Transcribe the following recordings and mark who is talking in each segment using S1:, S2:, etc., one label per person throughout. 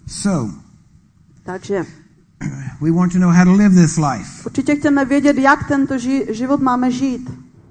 S1: Takže
S2: we want to know how to live this life.
S1: určitě chceme vědět, jak tento život máme žít.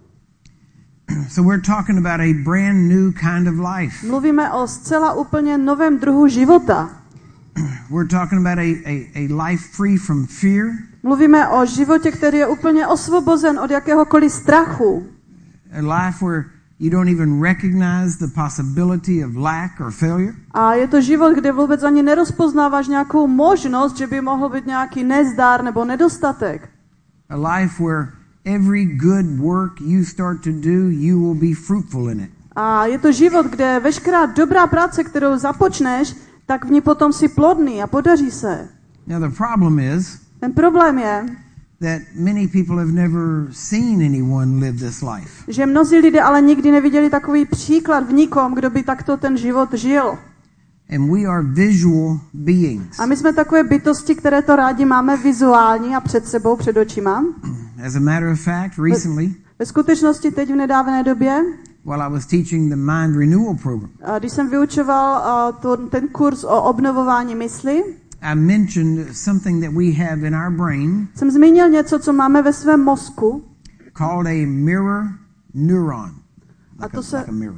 S2: So we're talking about a brand new kind of life.
S1: Mluvíme o zcela úplně novém druhu života.
S2: We're talking about a life free from fear.
S1: Mluvíme o životě, který je úplně osvobozen od jakéhokoliv strachu.
S2: A life where you don't even recognize the possibility of lack or failure.
S1: A je to život, kde vůbec ani nerozpoznáváš nějakou možnost, že by mohl být nějaký nezdar nebo nedostatek.
S2: A life where every good work you start to do, you will be fruitful in it.
S1: A je to život, kde veškerá dobrá práce, kterou započneš, tak v ní potom si plodný a podaří se.
S2: Now the problem is
S1: Ten problém je,
S2: that many people have never seen anyone live this life.
S1: že mnozí lidé ale nikdy neviděli takový příklad v nikom, kdo by takto ten život žil.
S2: And we are visual beings.
S1: A my jsme takové bytosti, které to rádi máme vizuální a před sebou, před očima.
S2: As a matter of fact, recently,
S1: Ve skutečnosti teď v nedávné době,
S2: while I was teaching the Mind Renewal Program,
S1: když jsem vyučoval ten kurz o obnovování mysli,
S2: I mentioned something that we have in our brain
S1: jsem zmínil něco, co máme ve svém mozku.
S2: called a mirror neuron.
S1: A to se,
S2: Like a mirror.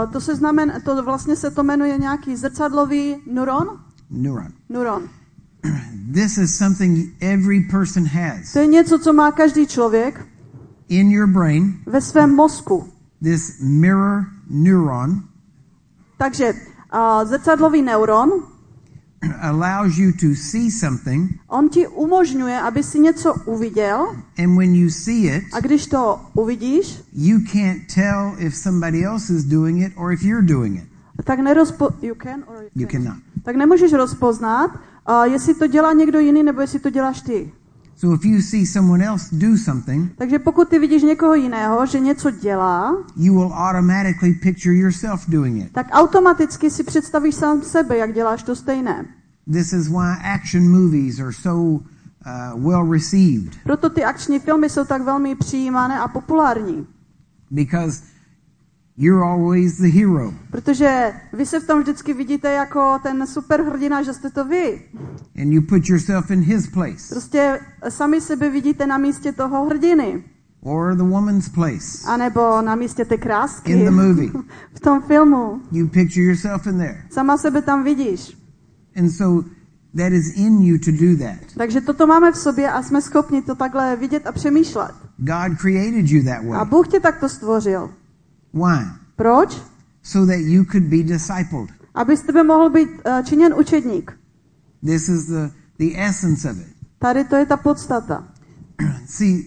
S1: to vlastně se to jmenuje nějaký zrcadlový neuron. Neuron.
S2: This is something every person has
S1: To je něco, co má každý člověk
S2: in your brain.
S1: ve svém mozku.
S2: This mirror neuron
S1: Takže zrcadlový neuron,
S2: allows you to see something,
S1: on ti umožňuje, aby si něco uviděl,
S2: and when you see it,
S1: a když to uvidíš,
S2: you can't tell if somebody else is doing it or if you're doing it.
S1: tak
S2: You cannot.
S1: tak nemůžeš rozpoznat, jestli to dělá někdo jiný, nebo jestli to děláš ty.
S2: So if you see someone else do something,
S1: Takže pokud ty vidíš někoho jiného, že něco dělá,
S2: you will automatically picture yourself doing it.
S1: tak automaticky si představíš sám sebe, jak děláš to stejné.
S2: This is why action movies are so well received.
S1: Proto ty akční filmy jsou tak velmi přijímané a populární.
S2: Because you're always the hero.
S1: Protože vy se v tom vždycky vidíte jako ten superhrdina, že jste to vy.
S2: And you put yourself in his place.
S1: Prostě sami sebe vidíte na místě toho hrdiny.
S2: Or the woman's place.
S1: A nebo na místě té krásky.
S2: In the movie.
S1: V tom filmu.
S2: You picture yourself in there.
S1: Sama sebe tam vidíš.
S2: And so that is in you to do that.
S1: Takže toto máme v sobě a jsme schopni to takhle vidět a přemýšlet.
S2: God created you that way.
S1: A Bůh tě takto stvořil.
S2: Why?
S1: Proč?
S2: So that you could be discipled.
S1: Aby z tebe mohl být činěn učedník.
S2: This is the essence of it.
S1: Tady to je ta podstata.
S2: See,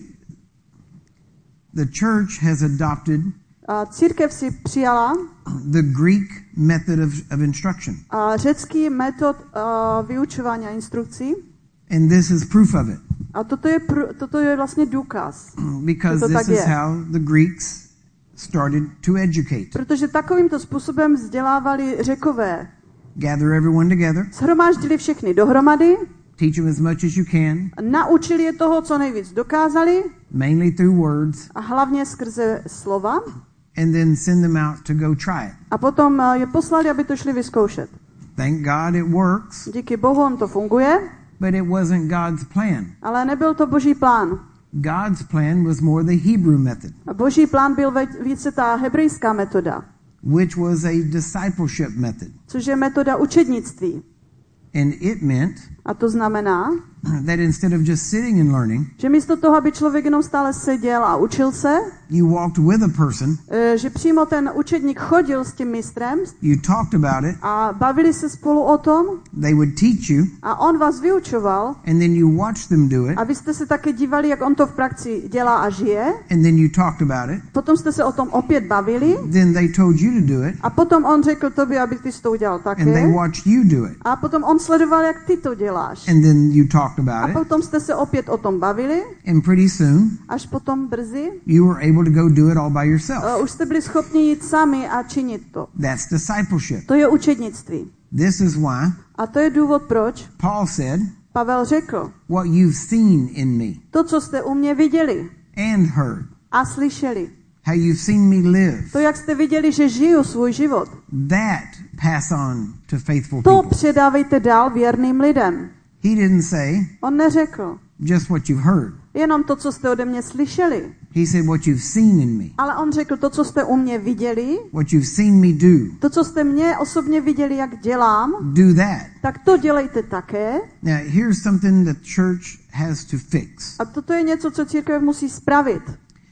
S2: the church has adopted
S1: Církev si přijala
S2: the Greek method of instruction.
S1: Řecký metod vyučování a instrukcí.
S2: And this is proof of it.
S1: A toto je vlastně důkaz.
S2: Because this is how the Greeks started to educate.
S1: Protože takovýmto způsobem vzdělávali Řekové.
S2: Gather everyone together.
S1: Shromáždili všechny dohromady.
S2: Teach them as much as you can.
S1: Naučili je toho, co nejvíc dokázali.
S2: Mainly through words.
S1: A hlavně skrze slova.
S2: And then send them out to go try it.
S1: A potom je poslali, aby to šli vyzkoušet.
S2: Thank God it works.
S1: Díky Bohu on to funguje.
S2: But it wasn't God's plan.
S1: Ale nebyl to Boží plán.
S2: God's plan was more the Hebrew method.
S1: A Boží plán byl více ta hebrejská metoda.
S2: Which was a discipleship method.
S1: Což je metoda učednictví.
S2: And it meant
S1: a to znamená,
S2: that instead of just sitting and learning,
S1: že místo toho, aby člověk jenom stále seděl a učil se,
S2: you walked with a person,
S1: že přímo ten učedník chodil s tím mistrem,
S2: you talked about it,
S1: a bavili se spolu o tom,
S2: they would teach you,
S1: a on vás vyučoval,
S2: and then you watched them do it,
S1: a vy jste se také dívali, jak on to v praxi dělá a žije,
S2: and then you talked about it,
S1: potom jste se o tom opět bavili,
S2: then they told you to do it,
S1: a potom on řekl tobě, aby ty to udělal také,
S2: and they watched you do it,
S1: a potom on sledoval, jak ty to děláš.
S2: and then you talked
S1: A
S2: about it,
S1: potom jste se opět o tom bavili,
S2: and pretty soon,
S1: až potom brzy,
S2: you were able to go do it all by yourself.
S1: Už jste byli schopni jít sami a činit to.
S2: That's discipleship.
S1: To je učednictví.
S2: This is why
S1: A to je důvod, proč
S2: Paul said,
S1: Pavel řekl,
S2: what you've seen in me
S1: to, co jste u mě viděli
S2: and heard,
S1: a slyšeli,
S2: how you've seen me live,
S1: to, jak jste viděli, že žiju svůj život,
S2: that pass on to faithful
S1: to
S2: people.
S1: předávejte dál věrným lidem.
S2: He didn't say
S1: On neřekl
S2: just what you've heard.
S1: jenom to, co jste ode mě slyšeli,
S2: He said what you've seen in me,
S1: ale on řekl to, co jste u mě viděli,
S2: what you've seen me do.
S1: to, co jste mě osobně viděli, jak dělám,
S2: Do that.
S1: tak to dělejte také.
S2: Now, here's something the church has to fix.
S1: A toto je něco, co církev musí spravit.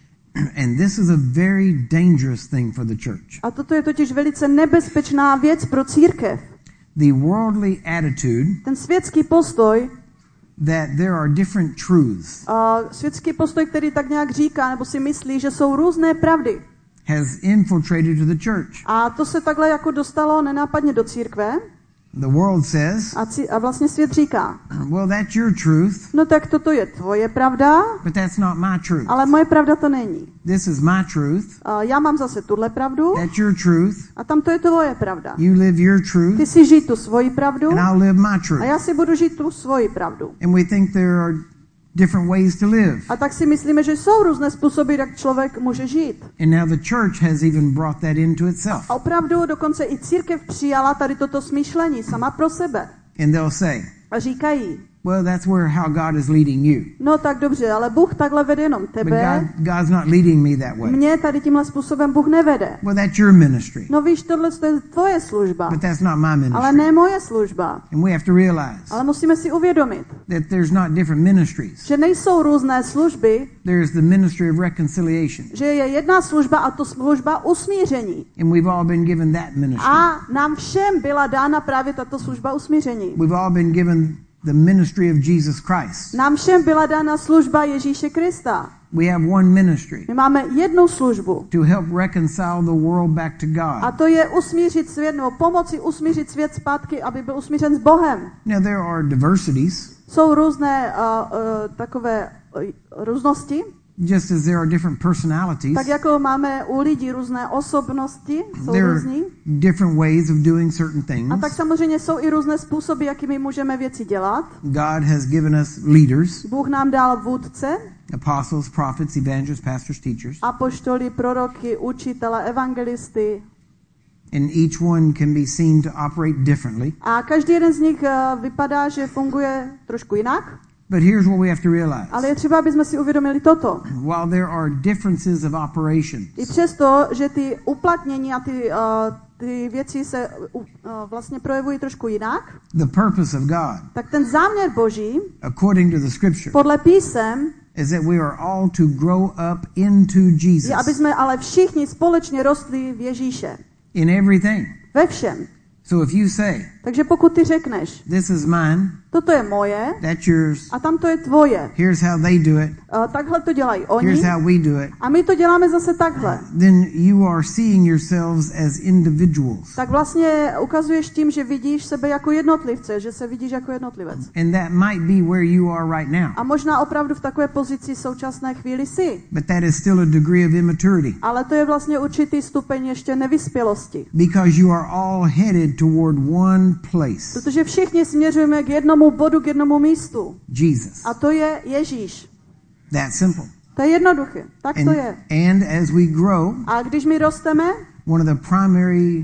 S2: And this is a very dangerous thing for the church.
S1: A toto je totiž velice nebezpečná věc pro církev.
S2: The worldly attitude
S1: Ten světský postoj,
S2: that there are different truths
S1: světský postoj, který tak nějak říká, nebo si myslí, že jsou různé pravdy.
S2: has infiltrated to the church.
S1: A to se takhle jako dostalo nenápadně do církve.
S2: The world says,
S1: A vlastně svět říká,
S2: well, that's your truth,
S1: no tak toto je tvoje pravda,
S2: but that's not my truth.
S1: ale moje pravda to není.
S2: This is my truth,
S1: Já mám zase tuhle pravdu
S2: that's your truth,
S1: a tam to je tvoje pravda.
S2: you live your
S1: Ty
S2: truth,
S1: si žij tu svoji pravdu
S2: and I'll live my
S1: a
S2: truth.
S1: já si budu žít tu svoji pravdu.
S2: And we think there are different ways to live.
S1: A tak si myslíme, že jsou různé způsoby, jak člověk může žít.
S2: And now the church has even brought that into itself.
S1: A opravdu dokonce i církev přijala tady toto smýšlení sama pro sebe.
S2: And they'll say,
S1: A říkají,
S2: well, that's how God is leading you.
S1: no tak dobře, ale Bůh takhle vede jenom
S2: But
S1: tebe,
S2: God's not leading me that way.
S1: mě tady tímhle způsobem Bůh nevede.
S2: Well, that's your ministry,
S1: No víš, tohle je tvoje služba,
S2: but that's not my
S1: ale
S2: ministry.
S1: ne moje služba.
S2: And we have to realize
S1: Ale musíme si uvědomit,
S2: that there's not different ministries.
S1: že nejsou různé služby,
S2: There's the ministry of reconciliation.
S1: že je jedna služba a to služba usmíření.
S2: And we've all been given that ministry.
S1: A nám všem byla dána právě tato služba usmíření.
S2: We've all been given the ministry of Jesus Christ.
S1: Nám všem byla dána služba Ježíše Krista.
S2: We have one ministry
S1: My máme jednu službu.
S2: to help reconcile the world back to
S1: A
S2: God.
S1: to je usmířit svět, nebo pomoci usmířit svět zpátky, aby byl usmířen s Bohem.
S2: Now, there are diversities,
S1: Jsou různé takové různosti,
S2: just as there are different personalities.
S1: tak jako máme u lidí různé osobnosti, jsou
S2: There are
S1: různí.
S2: different ways of doing certain
S1: A
S2: things.
S1: tak samozřejmě jsou i různé způsoby, jakými můžeme věci dělat.
S2: God has given us leaders,
S1: Bůh nám dal vůdce,
S2: apostles, prophets, evangelists, pastors, teachers,
S1: apoštoly, proroky, učitele, evangelisty.
S2: and each one can be seen to operate differently.
S1: A každý jeden z nich vypadá, že funguje trošku jinak.
S2: But here's what we have to realize.
S1: Ale je třeba, aby jsme si uvědomili toto.
S2: While there are differences of operations,
S1: I přesto, že ty uplatnění a ty věci se vlastně projevují trošku jinak,
S2: the purpose of God,
S1: tak ten záměr Boží,
S2: according to the scripture,
S1: podle písem,
S2: is that we are all to grow up into Jesus
S1: je, aby jsme ale všichni společně rostli v Ježíše.
S2: in everything.
S1: Ve všem.
S2: So if you say,
S1: Takže pokud ty řekneš,
S2: this is mine,
S1: toto je moje
S2: that's yours,
S1: a tam to je tvoje,
S2: here's how they do it,
S1: takhle to dělají oni
S2: here's how we do it,
S1: a my to děláme zase takhle.
S2: then you are seeing yourselves as individuals.
S1: Tak vlastně ukazuješ tím, že vidíš sebe jako jednotlivce, že se vidíš jako jednotlivec.
S2: And that might be where you are right now.
S1: A možná opravdu v takové pozici současné chvíli jsi.
S2: But that is still a degree of immaturity.
S1: Ale to je vlastně určitý stupeň ještě nevyspělosti.
S2: Because you are all headed toward one place.
S1: Protože všichni směřujeme k jednomu bodu, k jednomu místu.
S2: Jesus.
S1: A to je Ježíš.
S2: That simple.
S1: To je jednoduché. Tak to je.
S2: And as we grow,
S1: A když my rosteme,
S2: one of the primary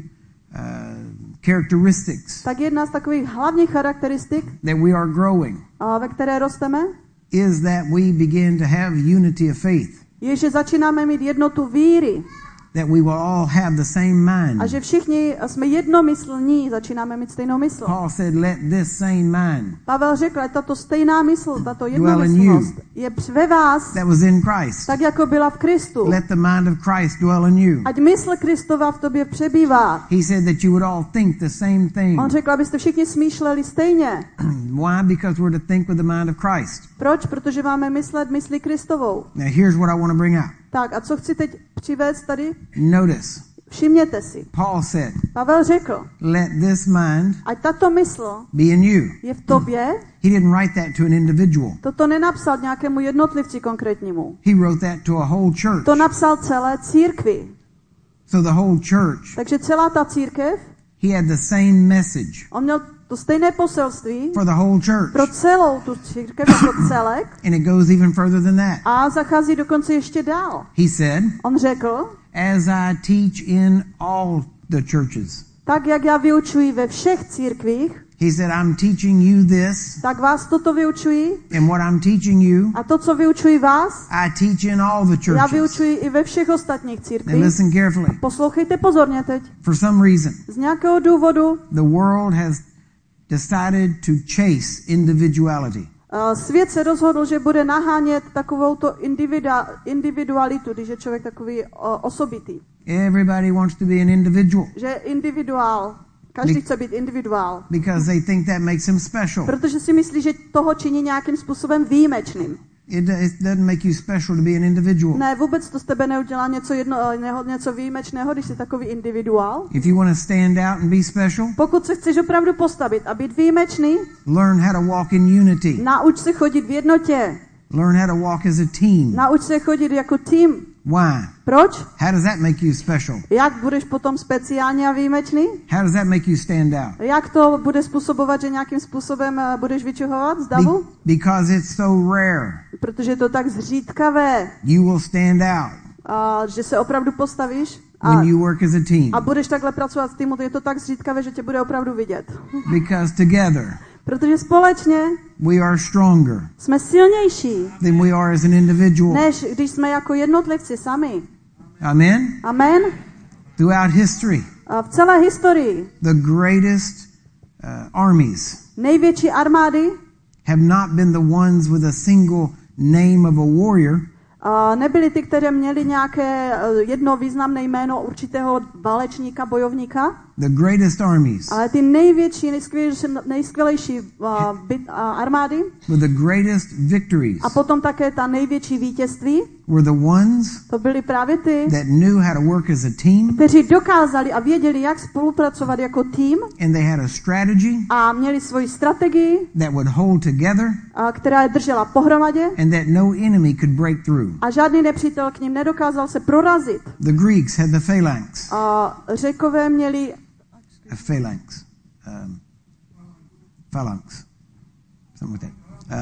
S2: characteristics
S1: tak jedna z takových hlavních charakteristik,
S2: that we are growing
S1: ve které rosteme,
S2: is that we begin to have unity of faith.
S1: je, že začínáme mít jednotu víry.
S2: That we will all have the same mind.
S1: A že všichni jsme jednomyslní, začínáme mít stejnou mysl.
S2: Paul said, let this same mind
S1: Pavel řekl, tato stejná mysl, tato jednomyslnost je ve vás,
S2: that was in Christ.
S1: tak jako byla v Kristu.
S2: Let the mind of Christ dwell in you.
S1: Ať mysl Kristova v tobě přebývá.
S2: He said that you would all think the same thing.
S1: On řekl, abyste všichni smýšleli stejně.
S2: Why? Because we're to think with the mind of Christ.
S1: Proč? Protože máme myslet mysli Kristovou.
S2: Now here's what I want to bring out.
S1: Tak a co chci teď přivést tady?
S2: Notice,
S1: Všimněte si.
S2: Paul said,
S1: Pavel řekl,
S2: let this mind
S1: ať tato mysl
S2: be in you.
S1: je v tobě.
S2: He didn't write that to an individual.
S1: Toto nenapsal nějakému jednotlivci konkrétnímu.
S2: He wrote that to a whole church.
S1: To napsal celé církvi.
S2: So the whole church,
S1: Takže celá ta církev,
S2: he had the same message.
S1: on měl to stejné poselství
S2: for the whole church.
S1: pro celou tu církev jako celek.
S2: And it goes even further than that.
S1: A zachází dokonce ještě dál.
S2: He said,
S1: On řekl,
S2: as I teach in all the churches.
S1: tak jak já vyučuji ve všech církvích,
S2: He said, I'm teaching you this,
S1: tak vás toto vyučuji
S2: and what I'm teaching you,
S1: a to, co vyučuji vás,
S2: I teach in all the
S1: já
S2: churches.
S1: vyučuji i ve všech ostatních
S2: And
S1: církvích.
S2: listen carefully.
S1: Poslouchejte pozorně teď.
S2: For some reason,
S1: Z nějakého důvodu
S2: the world has decided to chase individuality.
S1: Svět se rozhodl, že bude nahánět takovouto individualitu, když je člověk takový osobitý.
S2: Everybody wants to be an individual
S1: Že je individuál. Každý chce být individuál.
S2: because they think that makes him special.
S1: Protože si myslí, že toho činí nějakým způsobem výjimečným.
S2: It doesn't make you special to be an individual.
S1: Ne, vůbec to z tebe neudělá něco výjimečného, když jsi takový individuál.
S2: If you want to stand out and be special,
S1: Pokud se chceš opravdu postavit a být výjimečný,
S2: learn how to walk in unity.
S1: nauč se chodit v jednotě.
S2: Learn how to walk as a team.
S1: Nauč se chodit jako tým.
S2: Why?
S1: Proč?
S2: How does that make you special?
S1: Jak budeš potom speciální a výjimečný?
S2: How does that make you stand out?
S1: Jak to bude způsobovat, že nějakým způsobem budeš vyčuhovat z davu?
S2: Because it's so rare.
S1: Protože je to tak zřídkavé,
S2: You will stand out
S1: že se opravdu postavíš
S2: when you work as a team.
S1: a budeš takhle pracovat s týmu, to je to tak zřídkavé, že tě bude opravdu vidět.
S2: Because together
S1: Protože společně
S2: we are stronger
S1: jsme silnější,
S2: than we are as an individual.
S1: než když jsme jako jednotlivci sami.
S2: Amen?
S1: Amen.
S2: Throughout history,
S1: A v celé historii
S2: the greatest armies
S1: největší armády
S2: have not been the ones with a single name of a warrior,
S1: nebyly ty, které měly nějaké jedno významné jméno určitého válečníka, bojovníka,
S2: the greatest armies
S1: ale ty největší, nejskvělejší armády
S2: with the greatest victories
S1: a potom také ta největší vítězství,
S2: were the ones
S1: to byly právě ty,
S2: that knew how to work as a team,
S1: kteří dokázali a věděli, jak spolupracovat jako tým
S2: and they had a strategy
S1: a měli svoji strategii,
S2: that would hold together
S1: která je držela pohromadě
S2: and that no enemy could break through.
S1: a žádný nepřítel k nim nedokázal se prorazit.
S2: The Greeks had the phalanx.
S1: Řekové měli
S2: Phalanx. Phalanx. Something like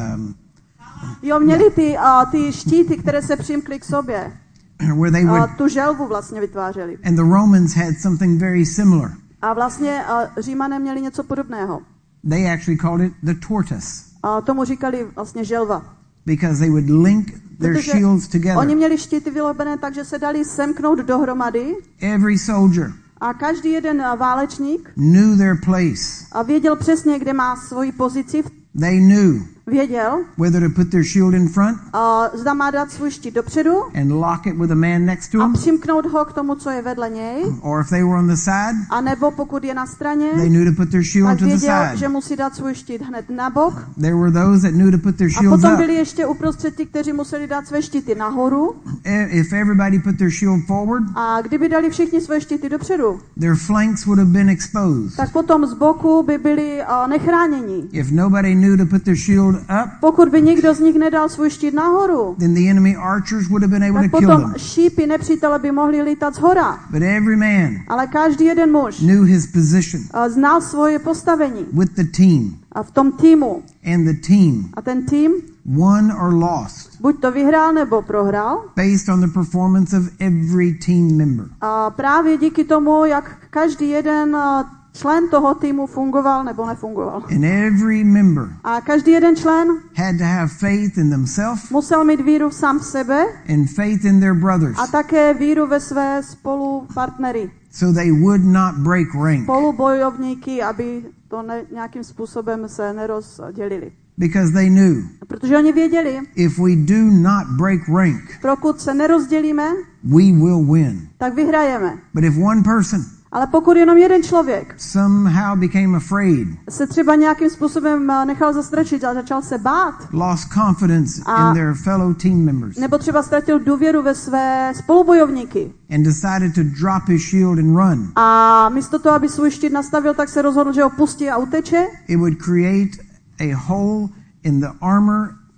S2: that.
S1: měli ty štíty, které se přimkly k sobě.
S2: Where they would,
S1: Tu želvu vlastně vytvářeli.
S2: and the Romans had something very similar.
S1: A vlastně Římané měli něco podobného.
S2: They actually called it the tortoise
S1: Tomu říkali vlastně želva.
S2: because they would link their
S1: Protože
S2: shields together.
S1: oni měli štíty vylobené tak, že se dali semknout dohromady
S2: Every soldier
S1: a každý jeden válečník
S2: knew their place.
S1: a věděl přesně, kde má svoji pozici.
S2: They knew
S1: Věděl,
S2: whether to put their shield in front
S1: zda má dát svůj štít dopředu
S2: and lock it with a man next to
S1: a
S2: him,
S1: přimknout ho k tomu, co je vedle něj,
S2: or if they were on the side,
S1: a nebo pokud je na straně,
S2: they knew to put their shield
S1: tak
S2: to the
S1: věděl, že
S2: side.
S1: musí dát svůj štít hned na bok.
S2: There were those that knew to put their
S1: A
S2: shields
S1: potom
S2: up.
S1: byli ještě uprostřed ti, kteří museli dát své štíty nahoru.
S2: If everybody put their shield forward,
S1: A kdyby dali všichni své štíty dopředu,
S2: their flanks would have been exposed.
S1: tak potom z boku by byli nechráněni.
S2: If nobody knew to put their shield up,
S1: Pokud by nikdo z nich nedal svůj štít nahoru,
S2: then the enemy archers would have been able
S1: tak
S2: to kill
S1: potom
S2: them.
S1: šípy nepřítele by mohli lítat zhora.
S2: But every man
S1: Ale každý jeden muž
S2: knew his position
S1: znal svoje postavení
S2: with the team, a
S1: v tom týmu.
S2: and the team
S1: A ten tým
S2: won or lost
S1: buď to vyhrál nebo prohrál.
S2: based on the performance of every team member.
S1: A právě díky tomu, jak každý jeden člen toho týmu fungoval nebo nefungoval.
S2: And every member
S1: A každý jeden člen
S2: had to have faith in themselves
S1: musel mít víru sám v sebe
S2: and faith in their brothers
S1: a také víru ve své spolupartnery,
S2: so they would not break rank.
S1: spolubojovníky, aby to nějakým způsobem se nerozdělili.
S2: Because they knew
S1: Protože oni věděli,
S2: if we do not break rank,
S1: pokud se nerozdělíme,
S2: we will win.
S1: tak vyhrajeme.
S2: But if one person
S1: Ale pokud jenom jeden člověk
S2: somehow became afraid,
S1: se třeba nějakým způsobem nechal zastrašit a začal se bát,
S2: lost confidence in their fellow team members,
S1: nebo třeba ztratil důvěru ve své spolubojovníky
S2: and decided to drop his shield and run,
S1: a místo toho, aby svůj štít nastavil, tak se rozhodl, že ho pustí a uteče,
S2: it would create a hole in the armor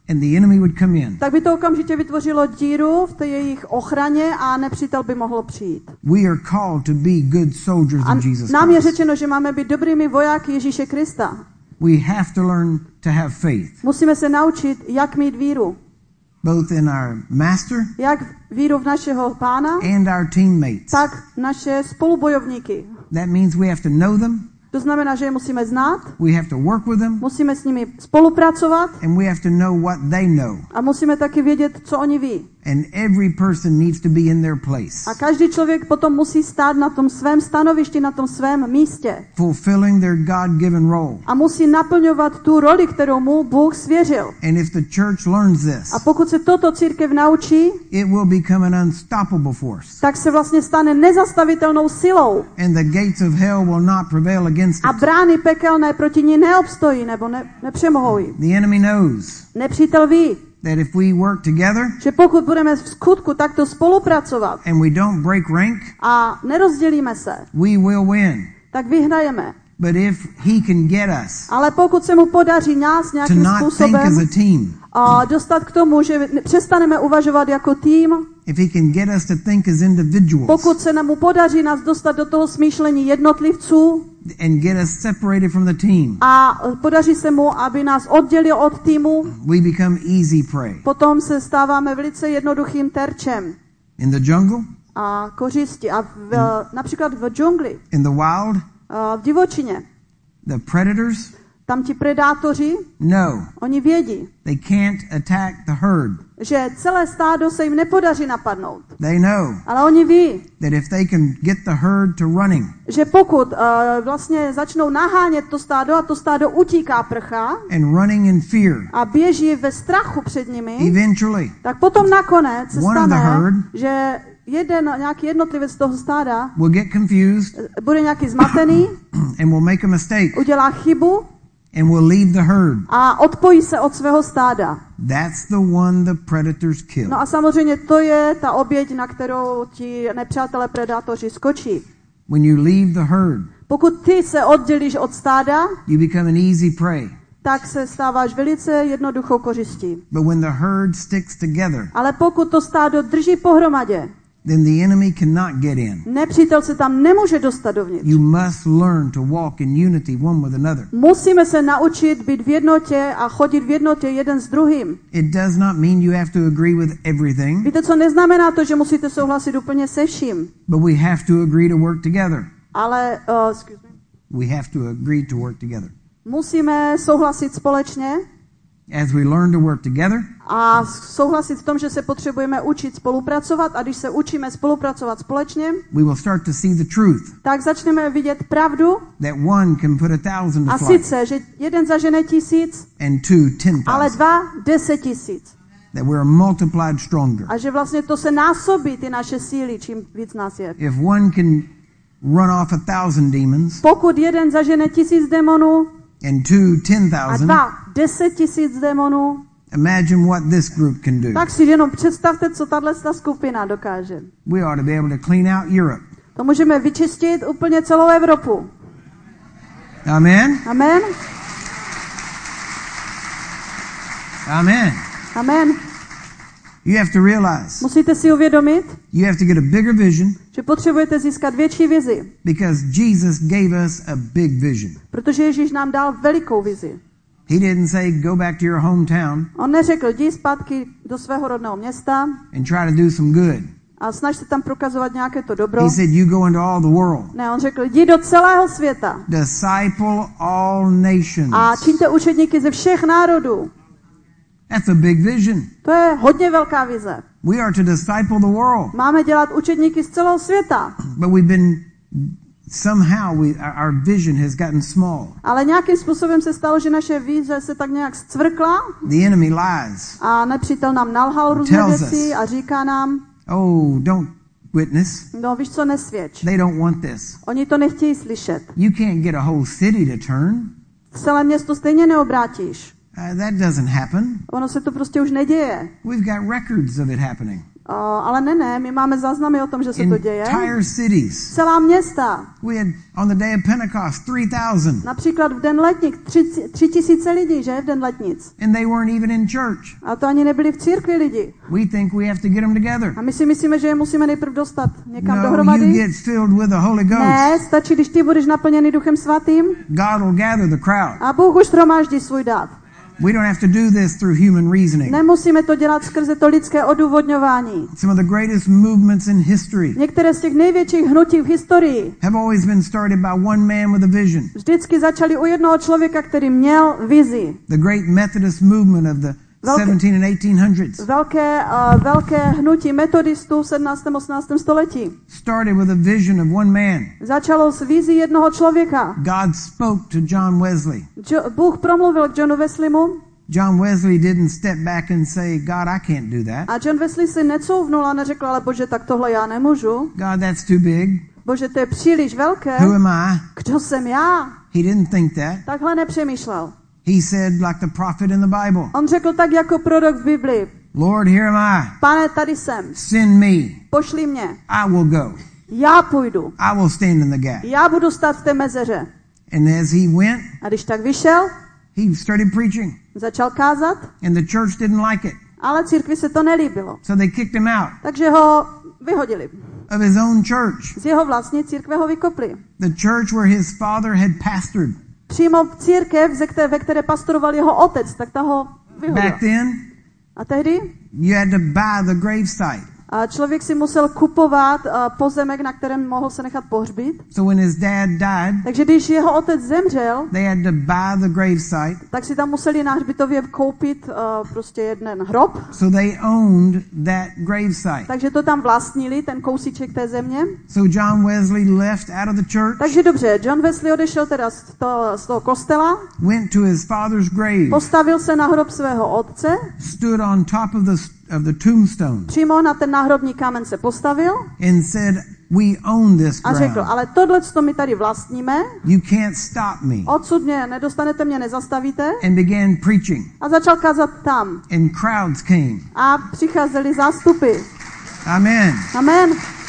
S2: and the enemy would come in.
S1: tak by to okamžitě vytvořilo díru v té jejich ochraně a nepřítel by mohl přijít.
S2: We are called to be good soldiers of Jesus
S1: Nám je
S2: Christ.
S1: řečeno, že máme být dobrými vojáky Ježíše Krista.
S2: We have to learn to have faith,
S1: Musíme se naučit, jak mít víru.
S2: both in our master
S1: Jak víru v našeho pána,
S2: and our teammates.
S1: tak naše spolubojovníky.
S2: That means we have to know them,
S1: To znamená, že je musíme znát,
S2: we have to work with them,
S1: musíme s nimi spolupracovat
S2: and we have to know what they know.
S1: a musíme taky vědět, co oni ví.
S2: And every person needs to be in their place,
S1: A každý člověk potom musí stát na tom svém stanovišti, na tom svém místě.
S2: fulfilling their God-given role.
S1: A musí naplňovat tu roli, kterou mu Bůh svěřil.
S2: And if the church learns this,
S1: A pokud se toto církev naučí,
S2: it will become an unstoppable force.
S1: tak se vlastně stane nezastavitelnou silou.
S2: And the gates of hell will not prevail against
S1: A
S2: it.
S1: brány pekelné proti ní neobstojí nebo nepřemohou ji.
S2: The enemy knows
S1: Nepřítel ví,
S2: that if we work together
S1: že pokud budeme v skutku takto spolupracovat
S2: and we don't break rank,
S1: a nerozdělíme se,
S2: we will win.
S1: tak vyhrajeme.
S2: But if he can get us
S1: Ale pokud se mu podaří nás
S2: to
S1: nějakým
S2: not think as
S1: způsobem
S2: a team,
S1: a dostat k tomu, že přestaneme uvažovat jako tým,
S2: if he can get us to think as individuals
S1: pokud se nám podaří nás dostat do toho smýšlení jednotlivců
S2: and get us separated from the team,
S1: a podaří se mu, aby nás oddělil od týmu,
S2: we become easy prey.
S1: potom se stáváme velice jednoduchým terčem
S2: In the jungle,
S1: a kořisti. A například v džungli,
S2: in the wild,
S1: v divočině,
S2: the predators
S1: tam ti predátoři,
S2: know
S1: oni vědí,
S2: they can't attack the herd.
S1: že celé stádo se jim nepodaří napadnout.
S2: They know
S1: Ale oni ví,
S2: that if they can get the herd to running
S1: že pokud vlastně začnou nahánět to stádo a to stádo utíká, prchá
S2: and running in fear,
S1: a běží ve strachu před nimi,
S2: eventually
S1: tak potom nakonec se
S2: one of the
S1: stane,
S2: herd
S1: že nějaký jednotlivec z toho stáda
S2: will get confused
S1: bude nějaký zmatený,
S2: and will make a mistake
S1: udělá chybu
S2: and will leave the herd.
S1: a odpojí se od svého stáda.
S2: That's the one the predators kill.
S1: No a samozřejmě to je ta oběť, na kterou ti nepřátelé predátoři skočí.
S2: When you leave the herd,
S1: Pokud ty se oddělíš od stáda,
S2: you become an easy prey.
S1: tak se stáváš velice jednoduchou kořistí.
S2: But when the herd sticks together,
S1: Ale pokud to stádo drží pohromadě,
S2: then the enemy cannot get in.
S1: nepřítel se tam nemůže dostat dovnitř.
S2: You must learn to walk in unity one with another.
S1: Musíme se naučit být v jednotě a chodit v jednotě jeden s druhým.
S2: It does not mean you have to agree with everything,
S1: Víte, co neznamená to, že musíte souhlasit úplně se vším,
S2: but we have to agree to work together.
S1: ale
S2: We have to agree to work together.
S1: musíme souhlasit společně
S2: As we learn to work together,
S1: a souhlasit v tom, že se potřebujeme učit spolupracovat a když se učíme spolupracovat společně,
S2: we will start to see the truth
S1: tak začneme vidět pravdu
S2: that one can put 1,000
S1: a
S2: to flight
S1: sice, že jeden zažene 1000,
S2: and two
S1: ale
S2: 10,000.
S1: 2 10 000.
S2: That we're multiplied stronger.
S1: A že vlastně to se násobí, ty naše síly, čím víc nás je.
S2: If one can run off 1,000 demons
S1: Pokud jeden zažene 1000 démonů
S2: and two
S1: a
S2: 10,000,
S1: 2 10 000 démonů,
S2: imagine what this group can do.
S1: tak si jenom představte, co tato skupina dokáže.
S2: We ought to be able to clean out Europe.
S1: To můžeme vyčistit úplně celou Evropu.
S2: Amen?
S1: Amen?
S2: Amen.
S1: Amen.
S2: You have to realize
S1: Musíte si uvědomit,
S2: you have to get a bigger vision
S1: že potřebujete získat větší vizi,
S2: because Jesus gave us a big vision.
S1: protože Ježíš nám dal velikou vizi.
S2: He didn't say go back to your hometown
S1: On neřekl, jdi zpátky do svého rodného města
S2: and try to do some good.
S1: a snaž se tam prokazovat nějaké to dobro.
S2: He said you go into all the world.
S1: Ne, on řekl, jdi do celého světa
S2: Disciple all nations.
S1: a čiňte učedníky ze všech národů.
S2: That's a big vision.
S1: To je hodně velká vize.
S2: We are to disciple the world.
S1: Máme dělat učedníky z celého světa,
S2: But we've been somehow our vision has gotten small.
S1: ale nějakým způsobem se stalo, že naše vize se tak nějak zcvrkla
S2: The enemy lies.
S1: a nepřítel nám nalhal různé
S2: Tells
S1: věci a říká nám,
S2: Oh, don't witness.
S1: no víš co, nesvědč.
S2: They don't want this.
S1: Oni to nechtějí slyšet.
S2: You can't get a whole city to turn.
S1: Celé město stejně neobrátíš.
S2: That doesn't happen.
S1: Ono se to prostě už neděje.
S2: We've got records of it happening.
S1: Ale ne, my máme záznamy o tom, že se to děje.
S2: Entire cities.
S1: Celá města.
S2: We had on the day of Pentecost 3,000.
S1: Například v den letních 3,000 lidí, že? V den letnic.
S2: And they weren't even in church.
S1: A to ani nebyli v církvi lidi.
S2: We think we have to get them together.
S1: A my si myslíme, že je musíme nejprve dostat někam
S2: No,
S1: dohromady.
S2: you get filled with the Holy Ghost.
S1: Ne, stačí, když ty budeš naplněný Duchem Svatým.
S2: God will gather the crowd.
S1: A Bůh už shromáždí svůj dáv.
S2: We don't have to do this through human reasoning.
S1: Nemusíme to dělat skrze to lidské odůvodňování.
S2: Some of the greatest movements in history
S1: Některé z těch největších hnutí v historii
S2: have always been started by one man with a vision.
S1: vždycky začaly u jednoho člověka, který měl vizi.
S2: The great Methodist movement of the 17 and 1800s
S1: Velké hnutí metodistů v 17. 18. století.
S2: started with a vision of one man.
S1: Začalo s vizí jednoho člověka.
S2: God spoke to John Wesley.
S1: Bůh promluvil k Johnu Wesleymu.
S2: John Wesley didn't step back and say, God, I can't do that.
S1: A John Wesley si necouvnul a neřekl, ale Bože, tak tohle já nemůžu.
S2: God, that's too big.
S1: Bože, to je příliš velké.
S2: Who am I?
S1: Kdo jsem já?
S2: He didn't think that.
S1: Takhle nepřemýšlel.
S2: He said, like the prophet in the Bible,
S1: On řekl tak jako prorok v Biblii.
S2: Lord, here am I.
S1: Pane, tady jsem.
S2: Send me.
S1: Pošli mě.
S2: I will go.
S1: Já půjdu.
S2: I will stand in the gap.
S1: Já budu stát v té mezeře.
S2: And as he went,
S1: A když tak vyšel,
S2: he started preaching.
S1: začal kázat,
S2: And the church didn't like it.
S1: ale církvi se to nelíbilo.
S2: So they kicked him out
S1: Takže ho vyhodili.
S2: of his own church.
S1: Z jeho vlastní církve ho vykopli.
S2: The church where his father had pastored.
S1: Přímo církev, ve které pastoroval jeho otec, tak ta ho vyhodila.
S2: Back then,
S1: A tehdy
S2: you had to buy the gravesite.
S1: a člověk si musel kupovat pozemek, na kterém mohl se nechat pohřbít.
S2: So when his dad died,
S1: Takže když jeho otec zemřel,
S2: they had to buy the gravesite.
S1: tak si tam museli na hřbitově koupit prostě jeden hrob.
S2: So they owned that gravesite.
S1: Takže to tam vlastnili, ten kousíček té země.
S2: So John Wesley left out of the church,
S1: Takže dobře, John Wesley odešel teda z toho kostela,
S2: went to his father's grave,
S1: postavil se na hrob svého otce,
S2: stood on top of the tombstone,
S1: přímo na ten náhrobní kámen se postavil
S2: and said, "We own this
S1: a řekl,
S2: ground.
S1: ale tohleto my tady vlastníme,
S2: You can't stop me."
S1: odsud mě nedostanete, mě nezastavíte.
S2: And began preaching,
S1: A začal kázat tam.
S2: and crowds came.
S1: A přicházely zástupy.
S2: Amen.
S1: Amen.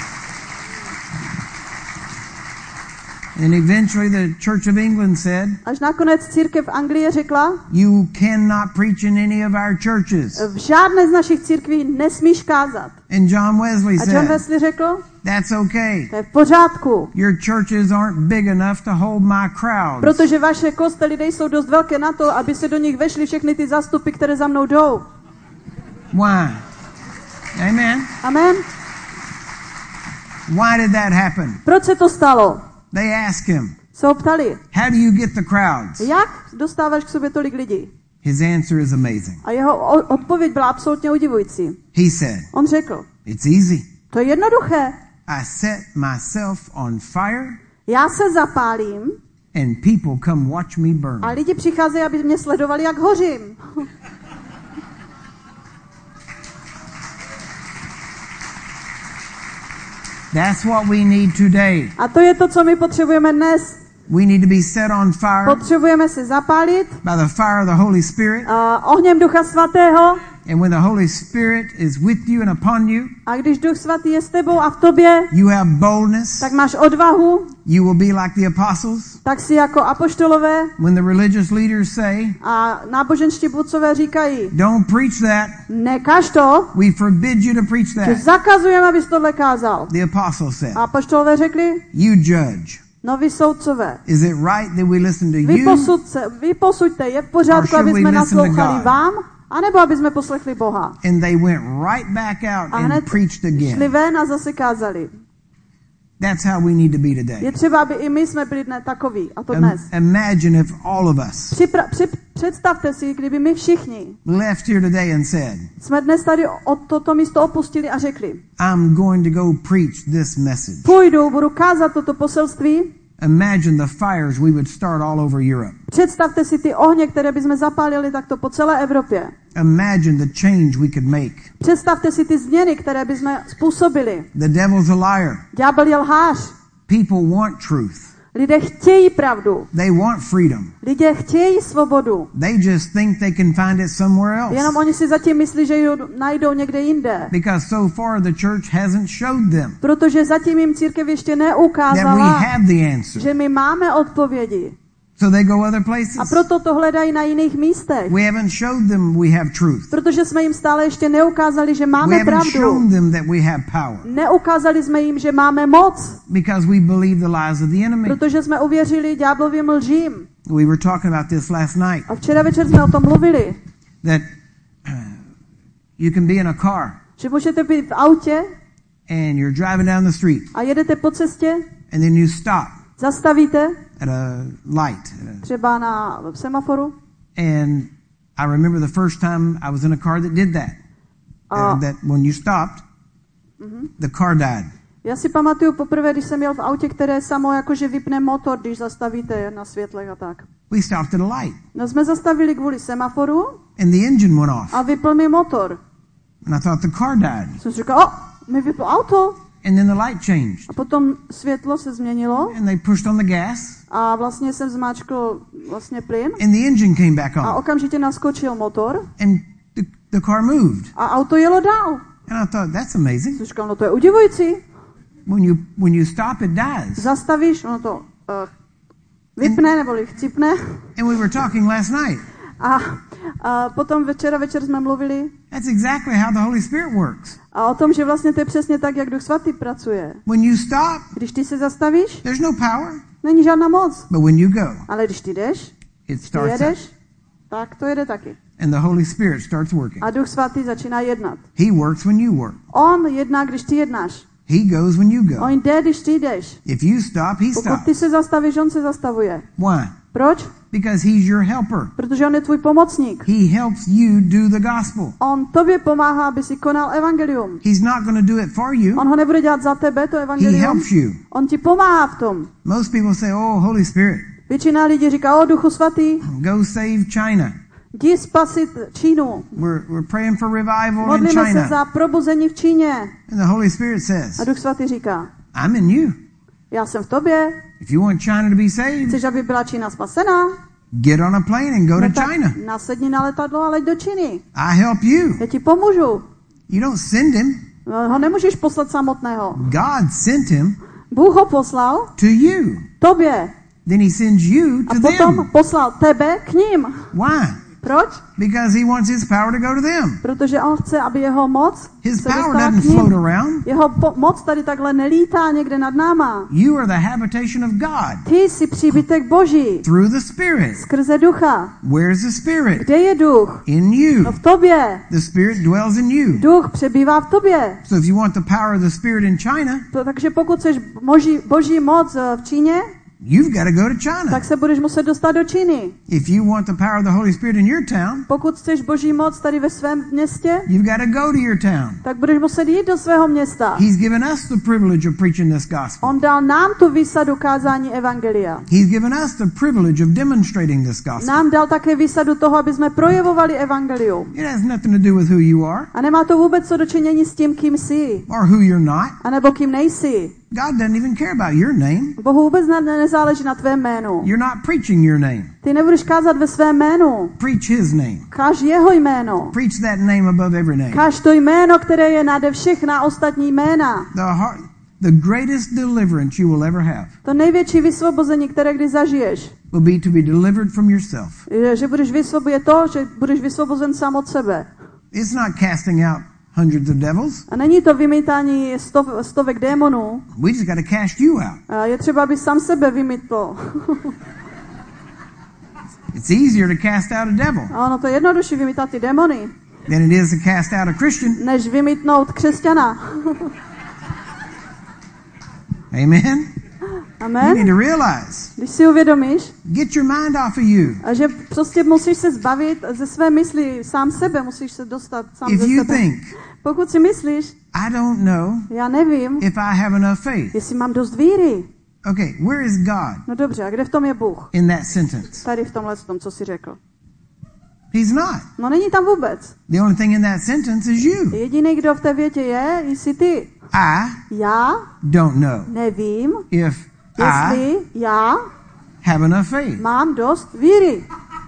S2: And eventually the Church of England said,
S1: Až nakonec církev Anglie řekla,
S2: "You cannot preach in any of our churches."
S1: v žádné z našich církví nesmíš kázat.
S2: And John Wesley
S1: A John
S2: said,
S1: Wesley řekl,
S2: "That's okay.
S1: to je v pořádku,
S2: Your churches aren't big enough to hold my crowds."
S1: protože vaše kostely nejsou dost velké na to, aby se do nich vešly všechny ty zástupy, které za mnou jdou.
S2: Why? Amen.
S1: Amen.
S2: Why did that happen?
S1: Proč se to stalo?
S2: They asked him,
S1: Se ho ptali,
S2: "How do you get the crowds?"
S1: jak dostáváš k sobě tolik lidí?
S2: His answer is amazing.
S1: A jeho odpověď byla absolutně udivující.
S2: He said,
S1: On řekl,
S2: "It's easy.
S1: to je jednoduché.
S2: I set myself on fire
S1: Já se zapálím
S2: and people come watch me burn."
S1: a lidi přicházejí, aby mě sledovali, jak hořím.
S2: That's what we need today.
S1: A to je to, co my potřebujeme dnes.
S2: We need to be set on fire
S1: Potřebujeme se zapálit
S2: by the fire of the Holy Spirit.
S1: ohněm Ducha Svatého.
S2: And when the Holy Spirit is with you and upon you,
S1: A když Duch Svatý je s tebou a v tobě,
S2: you have boldness.
S1: tak máš odvahu,
S2: You will be like the apostles.
S1: tak si jako apoštolové
S2: When the religious leaders say,
S1: a náboženští vůdcové říkají,
S2: "Don't preach that.
S1: nekaž to,
S2: We forbid you to preach
S1: že
S2: that."
S1: zakazujeme, abys tohle kázal.
S2: The apostles said,
S1: A apoštolové řekli,
S2: "You judge.
S1: no vy soudcové,
S2: Is it right that we listen to
S1: vy
S2: you,
S1: posuďte, je v
S2: Or
S1: pořádku,
S2: should
S1: aby
S2: we
S1: jsme
S2: listen to
S1: naslouchali
S2: God?
S1: vám, anebo aby jsme poslechli Boha.
S2: And they went right back out
S1: A hned
S2: and preached
S1: šli
S2: again.
S1: ven a zase kázali.
S2: That's how we need to be
S1: Je
S2: today.
S1: třeba, aby i my jsme byli dnes takový, a to dnes.
S2: Imagine if all of us
S1: Představte si, kdyby my všichni
S2: left here today and said,
S1: jsme dnes tady toto místo opustili a řekli,
S2: "I'm going to go preach this message."
S1: budu kázat toto poselství.
S2: Imagine the fires we would start all over Europe.
S1: Představte si ty ohně, které bychom zapálili takto po celé Evropě.
S2: Imagine the change we could make.
S1: Představte si ty změny, které bychom způsobili.
S2: The devil's a liar.
S1: Ďábel je lhář.
S2: People want truth.
S1: Lidé chtějí pravdu.
S2: They want freedom.
S1: Lidé chtějí svobodu.
S2: They just think they can find it somewhere else.
S1: Jenom oni si zatím myslí, že ji najdou někde jinde.
S2: Because so far the church hasn't showed them
S1: Protože zatím jim církev ještě
S2: that we
S1: neukázala,
S2: have the answer.
S1: že my máme odpovědi.
S2: So they go other places.
S1: A proto to hledají na jiných místech.
S2: We haven't showed them we have truth.
S1: Protože jsme jim stále ještě neukázali, že
S2: We
S1: máme
S2: haven't
S1: pravdu.
S2: shown them that we have power.
S1: Neukázali jsme jim, že máme moc.
S2: Because we believe the lies of the enemy.
S1: Protože jsme uvěřili ďáblovým lžím.
S2: We were talking about this last night.
S1: A včera večer jsme o tom mluvili.
S2: That you can be in a car
S1: Že můžete být v autě
S2: and you're driving down the street
S1: a jedete po cestě,
S2: and then you stop
S1: zastavíte,
S2: at a light.
S1: třeba na semaforu.
S2: And I remember the first time I was in a car that did that. That when you stopped, the car died.
S1: Já si pamatuju poprvé, když jsem jel v autě, které samo jakože vypne motor, když zastavíte na světlech a tak.
S2: We stopped at a light.
S1: No jsme zastavili kvůli semaforu
S2: And the engine went off.
S1: a vypl mi motor.
S2: And I thought the car died.
S1: Jsem si říkal, mi vyplo auto.
S2: And then the light changed.
S1: A potom světlo se změnilo
S2: And they pushed on the gas.
S1: a vlastně jsem zmáčkl vlastně plyn
S2: And the engine came back
S1: a
S2: on.
S1: okamžitě naskočil motor
S2: And the car moved.
S1: a auto jelo dál.
S2: And I thought, that's amazing.
S1: Jsem říkal, no to je udivující.
S2: When you stop, it dies.
S1: Zastavíš, ono to vypne neboli chcípne.
S2: And we were talking last night.
S1: A potom včera večer jsme mluvili
S2: That's exactly how the Holy Spirit works.
S1: a o tom, že vlastně to je přesně tak, jak Duch Svatý pracuje.
S2: When you stop,
S1: Když ty se zastavíš,
S2: there's no power.
S1: není žádná moc.
S2: But when you go,
S1: Ale když ty jdeš,
S2: it
S1: ty
S2: starts up.
S1: jedeš, tak to jede taky.
S2: And the Holy Spirit starts working.
S1: A Duch Svatý začíná jednat.
S2: He works when you work.
S1: On jedná, když ty jednáš.
S2: He goes when you go.
S1: On jde, když ty jdeš.
S2: If you stop, he
S1: Pokud
S2: stops.
S1: ty se zastavíš, on se zastavuje.
S2: Why?
S1: Proč?
S2: Because he's your helper.
S1: Protože on je tvůj pomocník.
S2: He helps you do the gospel.
S1: On tobě pomáhá, aby si konal evangelium.
S2: He's not going to do it for you.
S1: On ho nebude dělat za tebe, to
S2: He
S1: evangelium.
S2: helps you.
S1: On ti pomáhá v tom.
S2: Most people say, oh, Holy Spirit,
S1: Většina lidí říká, o Duchu Svatý,
S2: go save China.
S1: jdi spasit Čínu.
S2: We're praying for revival in
S1: Modlíme se
S2: China.
S1: za probuzení v Číně.
S2: And the Holy Spirit says,
S1: A Duch Svatý říká,
S2: I'm in you.
S1: já jsem v tobě.
S2: If you want China to be saved,
S1: Chceš, aby byla Čína spasená?
S2: get on a plane and go
S1: No
S2: to
S1: tak
S2: China.
S1: nasedni na letadlo a leď do Číny.
S2: I help you.
S1: Já ti pomůžu.
S2: You don't send him.
S1: No, ho nemůžeš poslat samotného.
S2: God sent him
S1: Bůh ho poslal
S2: to you.
S1: tobě.
S2: Then he sends you
S1: A
S2: to
S1: potom
S2: them.
S1: poslal tebe k ním.
S2: Why?
S1: Proč?
S2: Because he wants his power to go to them.
S1: Protože on chce, aby jeho moc
S2: His
S1: se
S2: power
S1: dostala
S2: doesn't
S1: k ním.
S2: float around.
S1: Jeho moc tady takhle nelítá někde nad náma.
S2: You are the habitation of God
S1: Ty jsi příbytek Boží.
S2: through the Spirit.
S1: Skrze ducha.
S2: Where's the Spirit?
S1: Kde je duch?
S2: In you.
S1: No v tobě.
S2: The Spirit dwells in you.
S1: Duch přebývá v tobě.
S2: So if you want the power of the Spirit in China,
S1: Takže pokud chceš boží moc v Číně,
S2: you've got to go to China.
S1: tak se budeš muset dostat do Číny.
S2: If you want the power of the Holy Spirit in your town,
S1: Pokud chceš boží moc tady ve svém městě,
S2: you've got to go to your town.
S1: tak budeš muset jít do svého města.
S2: He's given us the privilege of preaching this gospel.
S1: On dal nám tu výsadu kázání evangelia.
S2: He's given us the privilege of demonstrating this gospel.
S1: Nám dal také výsadu toho, aby jsme projevovali evangelium.
S2: It has nothing to do with who you are
S1: A nemá to vůbec co dočinění s tím, kým jsi,
S2: or who you're not.
S1: anebo kým nejsi.
S2: God doesn't even care about your name.
S1: Bohu vůbec nezáleží na tvém jménu.
S2: You're not preaching your name.
S1: Ty nebudeš kázat ve svém jménu.
S2: Preach his name.
S1: Káž jeho jméno.
S2: Preach that name above every name.
S1: Káž to jméno, které je nade všechna ostatní jména.
S2: The greatest deliverance you will ever have
S1: To největší vysvobození, které kdy zažiješ,
S2: will be to be delivered from yourself.
S1: je, že budeš vysvobozen sám od sebe.
S2: It's not casting out hundreds of devils.
S1: A není to vymítání stovek démonů.
S2: We just got to cast you out.
S1: A je třeba, aby sám sebe vymítl.
S2: It's easier to cast out a devil
S1: A ono to je jednodušší vymítat ty démony,
S2: than it is to cast out a Christian.
S1: než vymítnout křesťana.
S2: Amen. You need
S1: Amen.
S2: to realize,
S1: Když si uvědomíš,
S2: get your mind off of you.
S1: a že prostě musíš se zbavit ze své mysli sám sebe, musíš se dostat sám
S2: If
S1: ze
S2: you
S1: sebe.
S2: think,
S1: Pokud si myslíš,
S2: I don't know
S1: já nevím,
S2: if I have enough faith.
S1: jestli mám dost víry.
S2: Okay, where is God
S1: No dobře, a kde v tom je Bůh?
S2: in that sentence?
S1: Tady v tomhle tom, co jsi řekl.
S2: He's not.
S1: No není tam vůbec.
S2: The only thing in that sentence is you.
S1: Jediný, kdo v té větě je, jsi ty.
S2: I
S1: Já
S2: don't know
S1: nevím,
S2: if
S1: Jestli já
S2: have enough faith.
S1: mám dost víry.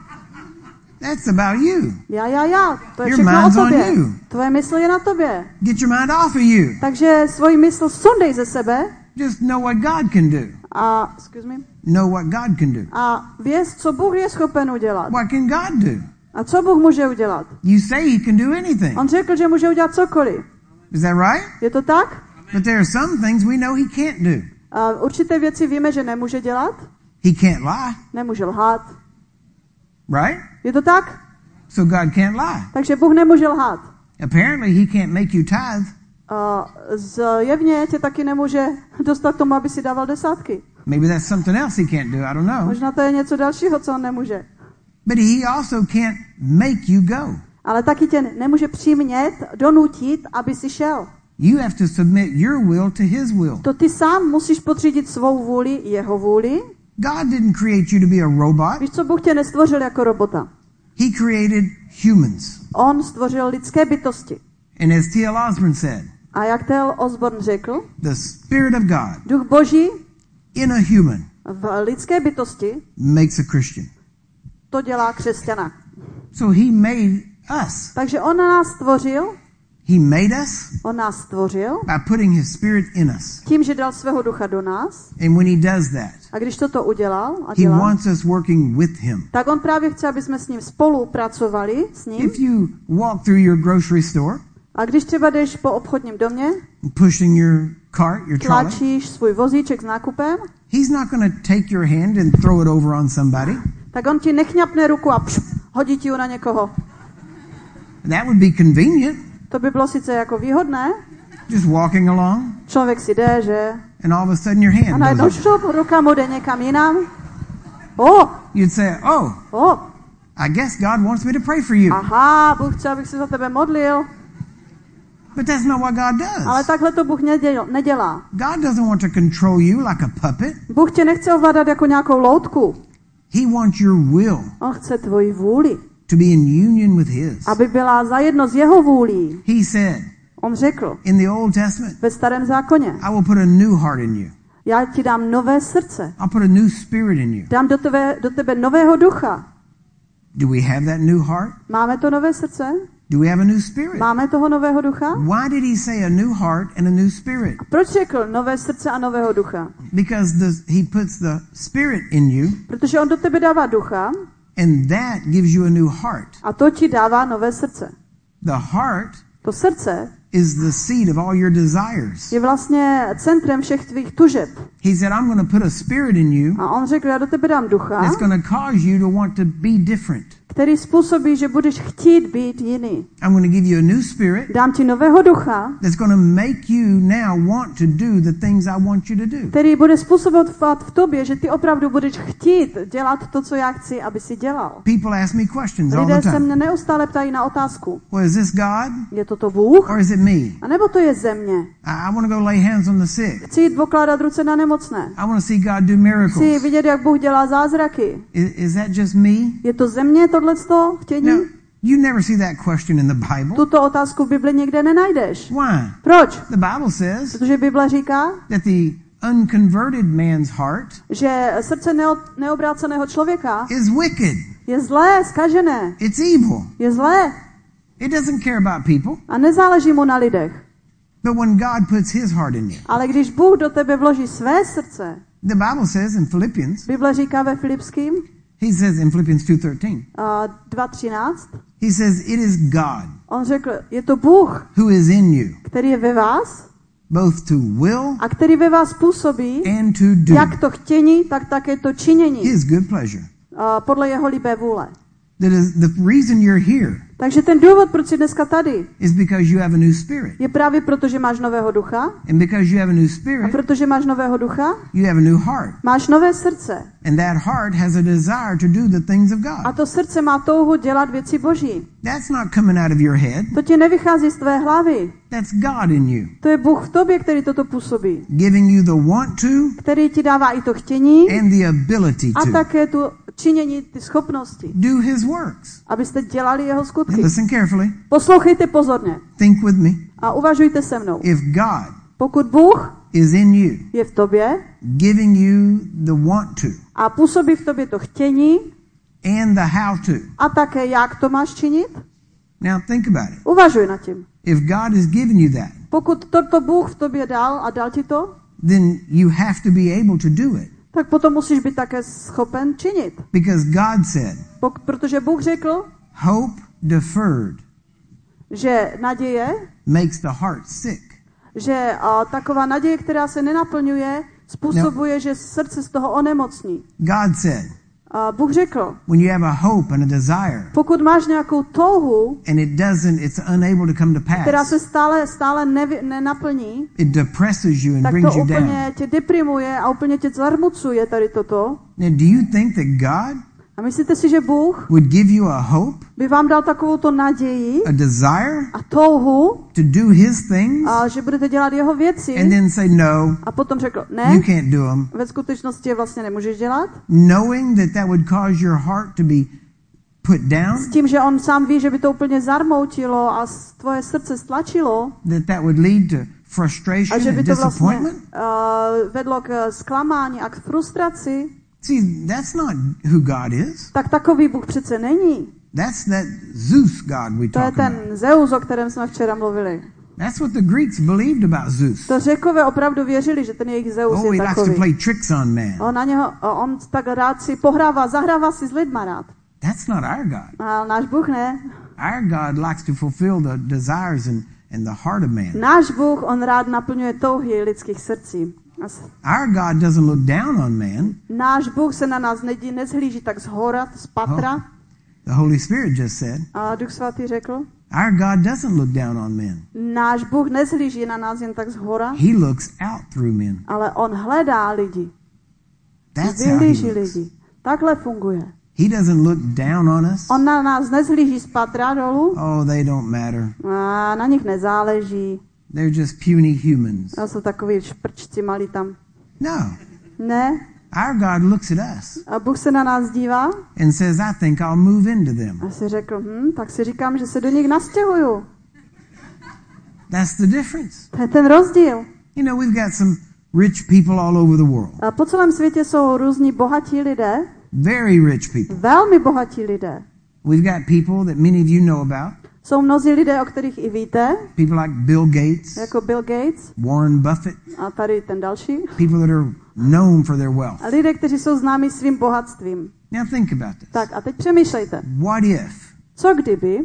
S2: That's about you.
S1: Já. To je
S2: Your
S1: všechno o
S2: mind's on
S1: tobě.
S2: you.
S1: Tvoje mysl je na tobě.
S2: Get your mind off of you.
S1: Takže svoji mysl sundej ze sebe
S2: Just know what God can do.
S1: a,
S2: Know what God can do.
S1: a věz, co Bůh je schopen udělat.
S2: What can God do?
S1: A co Bůh může udělat?
S2: You say He can do anything.
S1: On řekl, že může udělat cokoliv.
S2: Is that right?
S1: Je to tak?
S2: But there are some things we know He can't do.
S1: A určité věci víme, že nemůže dělat.
S2: He can't lie.
S1: Nemůže lhát.
S2: Right?
S1: Je to tak?
S2: So God can't lie.
S1: Takže Bůh nemůže lhát.
S2: Apparently He can't make you tithe.
S1: Zjevně tě taky nemůže dostat tomu, aby si dával desátky.
S2: Maybe that's something else He can't do. I don't know.
S1: Možná to je něco dalšího, co on nemůže.
S2: But He also can't make you go.
S1: Ale taky tě nemůže přimět, donutit, aby si šel.
S2: You have to submit your will to His will.
S1: To ty sám musíš podřídit svou vůli jeho vůli.
S2: God didn't create you to be a robot.
S1: Víš co, Bůh tě nestvořil jako robota.
S2: He created humans.
S1: On stvořil lidské bytosti.
S2: And as T.L. Osborne said,
S1: A jak T.L. Osborne řekl,
S2: the Spirit of God
S1: duch Boží
S2: in a human
S1: v lidské bytosti
S2: makes a Christian.
S1: to dělá křesťana.
S2: So He made us.
S1: Takže on nás stvořil,
S2: He made us by putting His Spirit in us.
S1: tím, že dal svého ducha do nás.
S2: And when He does that,
S1: A když toto udělal a
S2: He
S1: dělá,
S2: wants us working with Him.
S1: tak on právě chce, aby jsme s ním spolupracovali s ním.
S2: If you walk through your grocery store,
S1: A když třeba jdeš po obchodním domě,
S2: pushing your cart, your trolley,
S1: tlačíš svůj vozíček s nákupem,
S2: He's not going to take your hand and throw it over on somebody.
S1: tak on ti nechňapne ruku a hodí ti ji na někoho.
S2: That would be convenient.
S1: To by bylo sice jako výhodné.
S2: Just walking along,
S1: Člověk si jde, že?
S2: and all of a sudden your
S1: A
S2: hand
S1: najednou
S2: goes up.
S1: šup, ruka mu jde někam jinam.
S2: You'd say, oh, I guess God wants me to pray for you.
S1: Aha, Bůh chce, abych se za tebe modlil.
S2: But that's not what God
S1: Ale
S2: does.
S1: takhle to Bůh nedělá.
S2: God doesn't want to control you like a puppet.
S1: Bůh tě nechce ovládat jako nějakou loutku.
S2: He wants your will
S1: On chce tvoji vůli,
S2: to be in union with His.
S1: aby byla zajedno s jeho vůlí.
S2: He said
S1: On řekl
S2: in the Old Testament,
S1: ve Starém zákoně,
S2: I will put a new heart in you.
S1: já ti dám nové srdce,
S2: I'll put a new spirit in you.
S1: dám do tebe nového ducha.
S2: Do we have that new heart?
S1: Máme to nové srdce?
S2: Do we have a new spirit?
S1: Máme toho nového ducha?
S2: Why did He say a new heart and a new spirit?
S1: Proč řekl nové srdce a nového ducha?
S2: Because He puts the spirit in you,
S1: Protože on do tebe dává ducha
S2: and that gives you a new heart.
S1: a to ti dává nové srdce.
S2: The heart
S1: To srdce
S2: is the seat of all your desires.
S1: je vlastně centrem všech tvých tužeb.
S2: He said, I'm going to put a spirit in you
S1: A on řekl, já do tebe dám ducha,
S2: that's going to cause you to want to be different.
S1: který způsobí, že budeš chtít být jiný.
S2: I'm going to give you a new spirit
S1: Dám ti nového ducha,
S2: that's going to make you now want to do the things I want you to do.
S1: který bude způsobovat v tobě, že ty opravdu budeš chtít dělat to, co já chci, aby si dělal.
S2: People ask me questions all
S1: Lidé
S2: the
S1: se
S2: time.
S1: mě neustále ptají na otázku.
S2: Well, is this God
S1: Je to Bůh?
S2: or is it me?
S1: A nebo to je země?
S2: I want to go lay hands on the sick.
S1: Chci jít pokládat ruce na nemocné.
S2: I want to see God do
S1: Chci
S2: miracles.
S1: vidět, jak Bůh dělá zázraky.
S2: Is that just me?
S1: Je to země tohleto chtění?
S2: No, you never see that question in the Bible.
S1: Tuto otázku v Bibli nikde nenajdeš.
S2: Why?
S1: Proč?
S2: The Bible says
S1: Protože Bible říká,
S2: that the unconverted man's heart
S1: že srdce neobráceného člověka
S2: is wicked.
S1: je zlé, zkažené,
S2: It's evil.
S1: je zlé
S2: It doesn't care about people.
S1: a nezáleží mu na lidech.
S2: But when God puts His heart in you,
S1: Ale když Bůh do tebe vloží své srdce,
S2: the Bible says in Philippians,
S1: Bible říká ve Filipským
S2: He says in Philippians 2:13,
S1: 2:13,
S2: He says, it is God
S1: on řekl, je to Bůh,
S2: who is in you,
S1: který je ve vás
S2: both to will
S1: a který ve vás působí,
S2: and to do
S1: jak to chtění, tak také to činění,
S2: His good pleasure.
S1: podle jeho libé vůle.
S2: That is the reason you're here
S1: Takže ten důvod, proč jsi dneska tady,
S2: is because you have a new spirit.
S1: je právě proto, že máš nového ducha.
S2: And because you have a new
S1: A
S2: spirit,
S1: protože máš nového ducha,
S2: you have a new heart.
S1: máš nové srdce.
S2: And that heart has a desire to do the things of
S1: A
S2: God.
S1: to srdce má touhu dělat věci Boží.
S2: That's not coming out of your head.
S1: To ti nevychází z tvé hlavy.
S2: That's God in you,
S1: To je Bůh v tobě, který toto působí.
S2: giving you the want to
S1: Který ti dává i to chtění
S2: and the ability
S1: a
S2: to
S1: také tu činění, ty schopnosti,
S2: do His works.
S1: abyste dělali jeho skutky.
S2: Listen carefully.
S1: Poslouchejte pozorně
S2: Think with me.
S1: a uvažujte se mnou.
S2: If God
S1: Pokud Bůh
S2: is in you,
S1: je v tobě
S2: giving you the want to
S1: a působí v tobě to chtění
S2: and the how to.
S1: a také jak to máš činit.
S2: Now think about it.
S1: Uvažuj nad tím.
S2: If God has given you that,
S1: Pokud toto Bůh v tobě dal a dal ti to,
S2: then you have to be able to do it.
S1: tak potom musíš být také schopen činit.
S2: Because God said,
S1: Protože Bůh řekl,
S2: hope deferred
S1: že naděje,
S2: makes the heart sick.
S1: že taková naděje, která se nenaplňuje, způsobuje, že srdce z toho onemocní.
S2: God said,
S1: Bůh řekl,
S2: when you have a hope and a desire
S1: pokud máš nějakou touhu,
S2: and it's unable to come to
S1: která
S2: pass,
S1: se stále nenaplní,
S2: it depresses you and
S1: tak
S2: brings
S1: to
S2: you down.
S1: úplně tě deprimuje a úplně tě zarmucuje tady toto.
S2: Now, do you think that God
S1: A myslíte si, že Bůh
S2: would give you a hope,
S1: by vám dal takovouto naději
S2: a desire
S1: a touhu,
S2: to do His things,
S1: a že budete dělat jeho věci
S2: and then say, no,
S1: a potom řekl,
S2: you
S1: ne,
S2: can't do them,
S1: ve skutečnosti je vlastně nemůžeš dělat,
S2: knowing that would cause your heart to be put down,
S1: s tím, že on sám ví, že by to úplně zarmoutilo a tvoje srdce stlačilo
S2: that would lead to
S1: a
S2: frustration
S1: že by
S2: and
S1: to vlastně
S2: disappointment?
S1: vedlo k zklamání a k frustraci,
S2: See, that's not who God is.
S1: tak takový Bůh přece není.
S2: That's that Zeus God we
S1: To je
S2: talk
S1: ten
S2: about.
S1: Zeus, o kterém jsme včera mluvili.
S2: That's what the Greeks believed about Zeus.
S1: To Řekové opravdu věřili, že ten jejich Zeus
S2: Oh,
S1: je
S2: he likes to
S1: takový.
S2: play tricks on man.
S1: On tak rád si pohrává, zahrává si s lidma rád.
S2: That's not our God.
S1: A náš Bůh ne.
S2: Our God likes to fulfill the desires and the heart of man.
S1: Náš Bůh, on rád naplňuje touhy lidských srdcí.
S2: Our God doesn't look down on man.
S1: Náš Bůh se na nás nezhlíží tak zhora, z patra.
S2: The Holy Spirit just said,
S1: A Duch Svatý řekl,
S2: our God doesn't look down on men.
S1: náš Bůh nezhlíží na nás jen tak zhora,
S2: He looks out through men.
S1: ale on hledá lidi.
S2: That's how he
S1: Vyhlíží
S2: looks.
S1: lidi. Takhle funguje.
S2: He doesn't look down on us.
S1: On na nás nezhlíží z patra dolů.
S2: Oh, they don't matter.
S1: A na nich nezáleží.
S2: They're just puny humans.
S1: A jsou takový šprčci malí tam.
S2: No.
S1: Ne.
S2: Our God looks at us
S1: A Bůh se na nás dívá
S2: and says, I think I'll move into them.
S1: a si řekl, tak si říkám, že se do nich nastěhuju.
S2: That's the difference.
S1: To je ten rozdíl.
S2: You know, we've got some rich people all over the world.
S1: A po celém světě jsou různí bohatí lidé,
S2: Very rich people.
S1: velmi bohatí lidé.
S2: We've got people that many of you know about.
S1: Jsou mnozí lidé, o kterých i víte,
S2: People like Bill Gates,
S1: jako Bill Gates
S2: Warren Buffett.
S1: a tady ten další.
S2: People that are known for their wealth.
S1: A lidé, kteří jsou známí svým bohatstvím.
S2: Now think about this.
S1: Tak a teď přemýšlejte.
S2: What if
S1: Co kdyby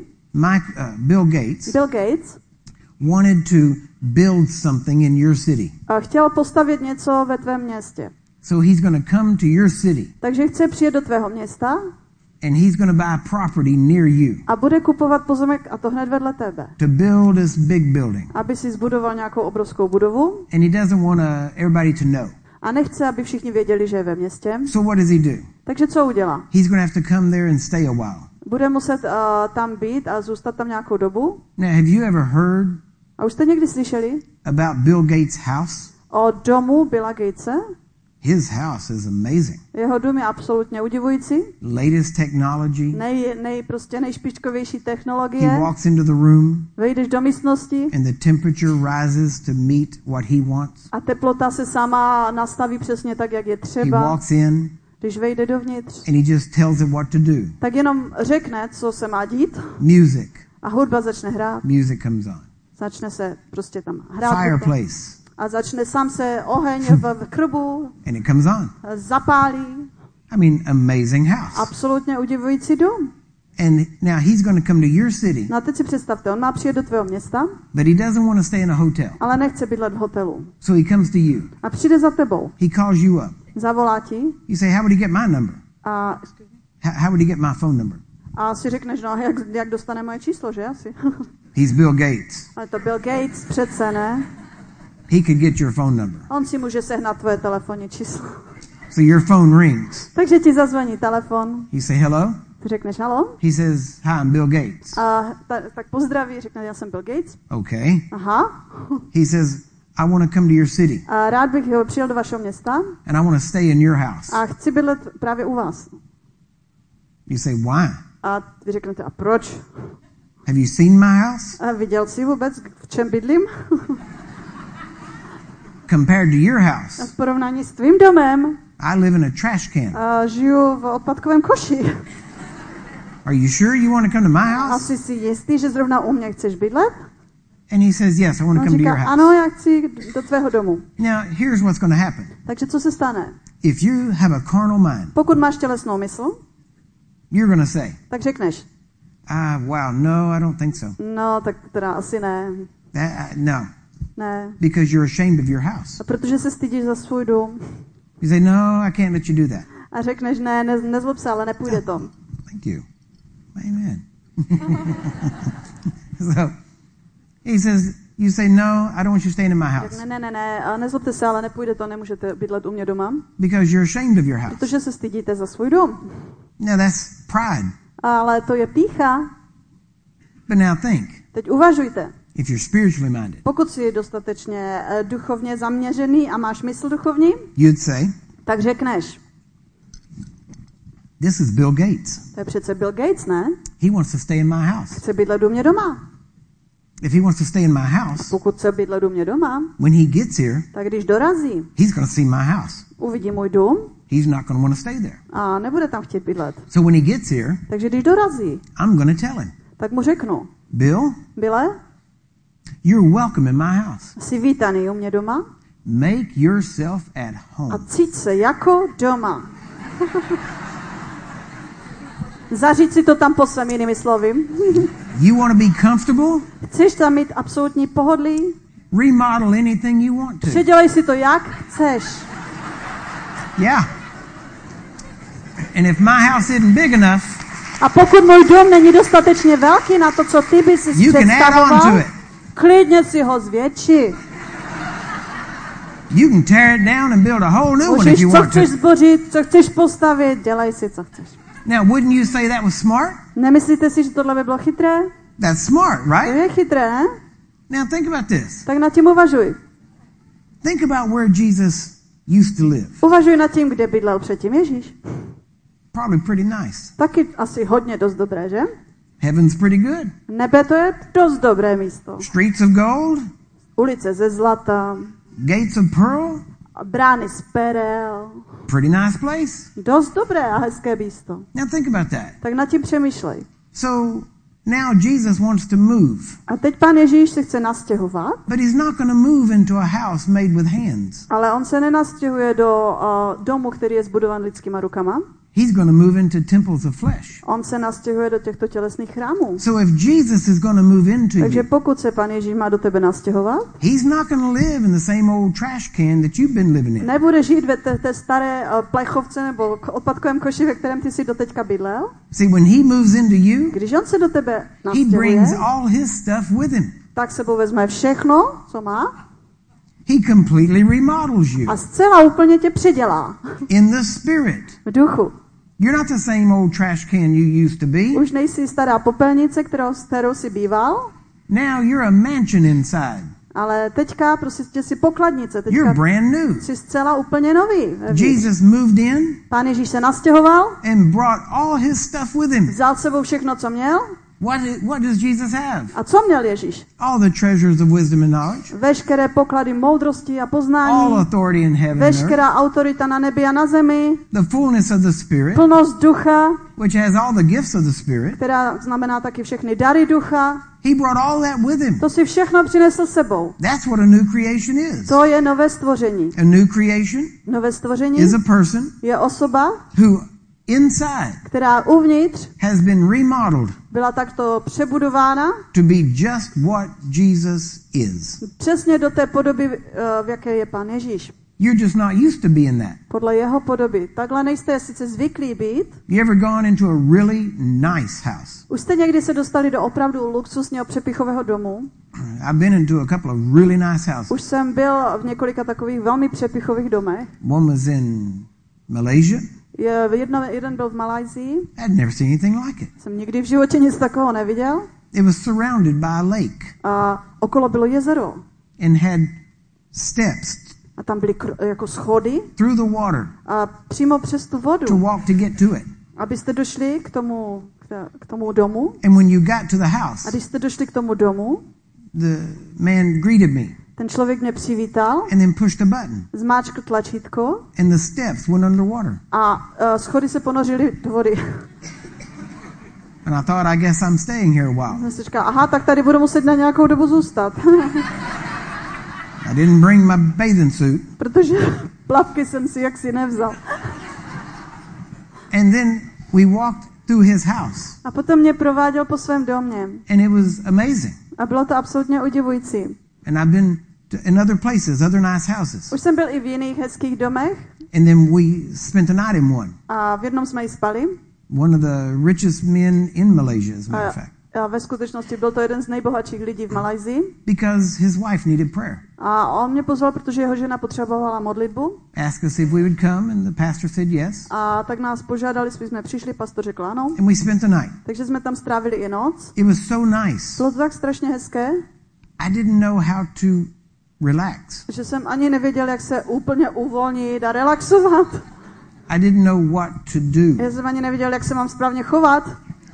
S2: Bill Gates
S1: Bill Gates
S2: wanted to build something in your city?
S1: chtěl postavit něco ve tvém městě.
S2: So he's going to come to your city
S1: Takže chce přijet do tvého města
S2: and he's going to buy property near you
S1: a bude kupovat pozemek a to hned vedle tebe.
S2: to build this big building.
S1: Aby si zbudoval nějakou obrovskou budovu
S2: And he doesn't want everybody to know.
S1: a nechce, aby všichni věděli, že je ve městě.
S2: So what does he do?
S1: Takže co udělá?
S2: He's going to have to come there and stay a while.
S1: Bude muset tam být a zůstat tam nějakou dobu.
S2: Now, have you ever heard
S1: A už jste někdy slyšeli
S2: about Bill Gates' house?
S1: o domu Billa Gatese?
S2: His house is amazing.
S1: Jeho dům je absolutně udivující.
S2: Latest technology.
S1: Prostě nejšpičkovější
S2: He
S1: technologie.
S2: walks into the room
S1: Vejdeš do místnosti
S2: and the temperature rises to meet what he wants.
S1: a teplota se sama nastaví přesně tak, jak je
S2: He
S1: třeba.
S2: walks in
S1: Když vejde dovnitř,
S2: and he just tells it what to do.
S1: tak jenom řekne, co se má dít
S2: Music.
S1: a hudba začne hrát.
S2: Music comes on.
S1: Začne se prostě tam hrát hudba.
S2: Fireplace.
S1: A začne sám se oheň v krbu,
S2: And it comes on.
S1: zapálí.
S2: I mean, amazing house.
S1: Absolutně udivující dům.
S2: And now he's going to come to your city,
S1: No a teď si představte, on má přijet do tvého města,
S2: but he doesn't want to stay in a hotel.
S1: ale nechce bydlet v hotelu.
S2: So he comes to you.
S1: A přijde za tebou.
S2: He calls you up.
S1: Zavolá ti
S2: You say, how would he get my number?
S1: a,
S2: How would he get my phone number?
S1: a si řekneš, no jak dostane moje číslo, že asi?
S2: He's Bill Gates.
S1: Ale to Bill Gates přece, ne?
S2: He could get your phone number.
S1: On si může sehnat tvoje telefonní číslo.
S2: So your phone rings.
S1: Takže ti zazvoní telefon,
S2: You say hello.
S1: ty řekneš halo
S2: He says, hi, I'm Bill Gates.
S1: a tak pozdraví, řekne, já jsem Bill Gates.
S2: Okay.
S1: Aha.
S2: He says, I want to come to your city
S1: A rád bych přijel do vašeho města
S2: and I want to stay in your house.
S1: a chci bydlet právě u vás.
S2: You say, why?
S1: A vy řeknete, a proč?
S2: Have you seen my house?
S1: A viděl jsi vůbec, v čem bydlím?
S2: compared to your
S1: A
S2: house,
S1: v porovnání s tvým domem
S2: I live in a trash can.
S1: žiju v odpadkovém koši.
S2: Are you sure you want to come to my house?
S1: Asi si jistý, že zrovna u mě chceš bydlet?
S2: And he says, yes, I want to
S1: On
S2: come to your
S1: říká,
S2: house.
S1: ano, já chci do tvého domu.
S2: Now, here's what's going to happen.
S1: Takže co se stane?
S2: If you have a carnal mind,
S1: Pokud máš tělesnou mysl,
S2: you're going to say,
S1: tak řekneš,
S2: wow, no, I don't think so.
S1: no, tak teda asi ne.
S2: No,
S1: Ne.
S2: because you're ashamed of your house.
S1: A protože se stydíš za svůj dům.
S2: You say, no, I can't let you do that.
S1: A řekneš, ne, nezlob se, ale nepůjde to.
S2: Thank you. Amen. So, he says, you say, no, I don't want you staying in my house.
S1: Ne, nezlobte se, ale nepůjde to, nemůžete bydlet u mě doma.
S2: Because you're ashamed of your house.
S1: Protože se stydíte za svůj dům.
S2: Now, that's pride.
S1: Ale to je pýcha.
S2: But now think,
S1: Teď uvažujte.
S2: if you're spiritually minded,
S1: Pokud jsi dostatečně duchovně zaměřený a máš mysl duchovní,
S2: you'd say,
S1: tak řekneš,
S2: this is Bill Gates.
S1: to je přece Bill Gates, ne?
S2: He wants to stay in my house.
S1: Chce bydlet u mě doma.
S2: If he wants to stay in my house,
S1: Pokud chce bydlet u mě doma,
S2: when he gets here,
S1: tak když dorazí,
S2: he's going to see my house.
S1: uvidí můj dům
S2: He's not going to want to stay there.
S1: a nebude tam chtít bydlet.
S2: So when he gets here,
S1: Takže když dorazí,
S2: I'm going to tell him,
S1: tak mu řeknu,
S2: Bill,
S1: Bille,
S2: you're welcome in my house.
S1: jsi vítaný u mě doma
S2: Make yourself at
S1: a
S2: home.
S1: cíť se jako doma. Zaříď si to tam po svém, jinými slovy.
S2: You want to be comfortable?
S1: Chceš tam mít absolutní pohodlí?
S2: Remodel anything you want to.
S1: Předělej si to jak chceš.
S2: Yeah. And if my house isn't big enough,
S1: A pokud můj dům není dostatečně velký na to, co ty bys si
S2: you can add on to
S1: představoval,
S2: it.
S1: klidně si ho zvětší.
S2: You can tear it down and build a whole new one if
S1: Můžeš,
S2: you
S1: co
S2: want
S1: chceš
S2: to.
S1: zbořit, co chceš postavit, dělej si, co chceš.
S2: Now, wouldn't you say that was smart?
S1: Nemyslíte si, že tohle by bylo chytré?
S2: That's smart,
S1: To
S2: right?
S1: je chytré, ne?
S2: Now, think about this.
S1: Tak nad tím uvažuj.
S2: Think about where Jesus used to live.
S1: Uvažuj nad tím, kde bydlel předtím Ježíš.
S2: Probably pretty nice.
S1: Taky asi hodně dost dobré, že?
S2: Heaven's pretty good.
S1: Nebe to je dost dobré místo.
S2: Streets of gold,
S1: Ulice ze zlata,
S2: gates of pearl,
S1: brány z perel.
S2: pretty nice place.
S1: Dost dobré a hezké místo.
S2: Now, think about that.
S1: Tak nad tím přemýšlej.
S2: So, now Jesus wants to move,
S1: A teď Pán Ježíš se chce nastěhovat,
S2: but he's not going to move into a house made with hands.
S1: ale on se nenastěhuje do domu, který je zbudovan lidskýma rukama.
S2: He's going to move into temples of flesh.
S1: On se nastěhuje do těchto tělesných chrámů.
S2: So if Jesus is going to move into
S1: Takže
S2: you,
S1: pokud se Pán Ježíš má do tebe nastěhovat,
S2: he's not going to live in the same old trash can that you've been living in.
S1: nebude žít ve té staré plechovce nebo odpadkovém koši, ve kterém ty jsi doteďka bydlel.
S2: See, when he moves into you,
S1: Když on se do tebe
S2: he
S1: nastěhuje,
S2: brings all his stuff with him.
S1: tak sebou vezme všechno, co má,
S2: He completely remodels you
S1: a zcela úplně tě předělá
S2: in the spirit.
S1: v duchu.
S2: You're not the same old trash can you used to be.
S1: Už nejsi stará popelnice, kterou jsi býval,
S2: Now you're a mansion inside.
S1: ale teďka prostě jsi pokladnice,
S2: You're
S1: teďka
S2: brand new.
S1: jsi zcela úplně nový.
S2: Jesus moved in
S1: Pán Ježíš se nastěhoval,
S2: and brought all his stuff with him.
S1: vzal s sebou všechno, co měl.
S2: What does Jesus have?
S1: A co měl Ježíš?
S2: All the treasures of wisdom and knowledge,
S1: Veškeré poklady moudrosti a
S2: all
S1: poznání,
S2: authority in heaven and earth,
S1: veškerá autorita na nebi a na zemi,
S2: the fullness of the Spirit,
S1: plnost ducha,
S2: which has all the gifts of the Spirit.
S1: která znamená taky všechny dary ducha.
S2: He brought all that with him.
S1: To si všechno přinesl sebou.
S2: That's what a new creation is.
S1: To je nové stvoření.
S2: A new creation
S1: Nové stvoření
S2: is a person
S1: je osoba,
S2: who inside
S1: která uvnitř
S2: has been remodeled
S1: byla takto přebudována
S2: to be just what Jesus is.
S1: přesně do té podoby, v jaké je Pán Ježíš.
S2: You're just not used to being that.
S1: Podle jeho podoby. Takhle nejste sice zvyklí být.
S2: You ever gone into a really nice house?
S1: Už jste někdy se dostali do opravdu luxusního přepichového domu.
S2: I've been into a couple of really nice houses.
S1: Už jsem byl v několika takových velmi přepichových domech.
S2: One was in Malaysia.
S1: Jeden byl v Malajsii.
S2: I'd never seen anything like it.
S1: Jsem nikdy v životě nic takového neviděl.
S2: It was surrounded by a lake
S1: A okolo bylo jezero.
S2: and had steps
S1: A tam byly jako schody
S2: through the water
S1: a přímo přes tu
S2: to
S1: vodu,
S2: walk to get to it.
S1: abyste došli k tomu domu.
S2: And when you got to the
S1: A
S2: house,
S1: když jste došli k tomu domu,
S2: the man greeted me.
S1: Ten člověk mě přivítal,
S2: and then pushed a button.
S1: zmáčkl tlačítko
S2: And the steps went underwater.
S1: a schody se ponořily do vody.
S2: And I thought, I guess I'm staying here a while.
S1: Jsem si říkal, aha, tak tady budu muset na nějakou dobu zůstat.
S2: I didn't bring my bathing suit.
S1: Protože plavky jsem si jaksi nevzal.
S2: And then we walked through his house.
S1: A potom mě prováděl po svém domě.
S2: And it was amazing.
S1: A bylo to absolutně udivující.
S2: And I've been in other places, other nice houses.
S1: Už jsem byl i v jiných hezkých domech.
S2: And then we spent the night in one.
S1: A v jednom jsme i spali.
S2: One of the richest men in Malaysia, as a matter of fact.
S1: A ve skutečnosti byl to jeden z nejbohatších lidí v Malajsii.
S2: Because his wife needed prayer.
S1: A on mě pozval, protože jeho žena potřebovala modlitbu.
S2: Asked us if we would come, and the pastor said yes.
S1: A tak nás požádali, jestli jsme přišli, pastor řekl ano.
S2: And we spent the night.
S1: Takže jsme tam strávili i noc.
S2: It was so nice.
S1: Bylo to tak strašně hezké,
S2: I didn't know how to relax.
S1: že jsem ani nevěděl, jak se úplně uvolnit a relaxovat.
S2: I didn't know what to do.
S1: Já jsem ani nevěděl, jak se mám správně chovat.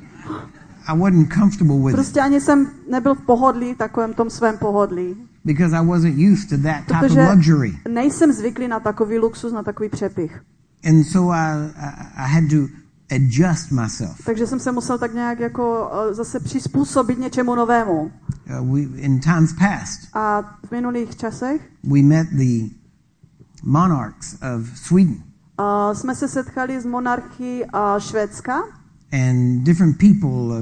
S2: I wasn't comfortable with it.
S1: Prostě ani jsem nebyl v pohodlí, takovém tom svém pohodlí.
S2: Because I wasn't used to that type of
S1: Protože
S2: luxury.
S1: nejsem zvyklý na takový luxus, na takový přepich.
S2: And so I had to adjust myself.
S1: Takže jsem se musel tak nějak jako zase přizpůsobit něčemu novému.
S2: In times past,
S1: A v minulých časech
S2: we met the monarchs of Sweden.
S1: Jsme se setkali s monarchy Švédska
S2: and different people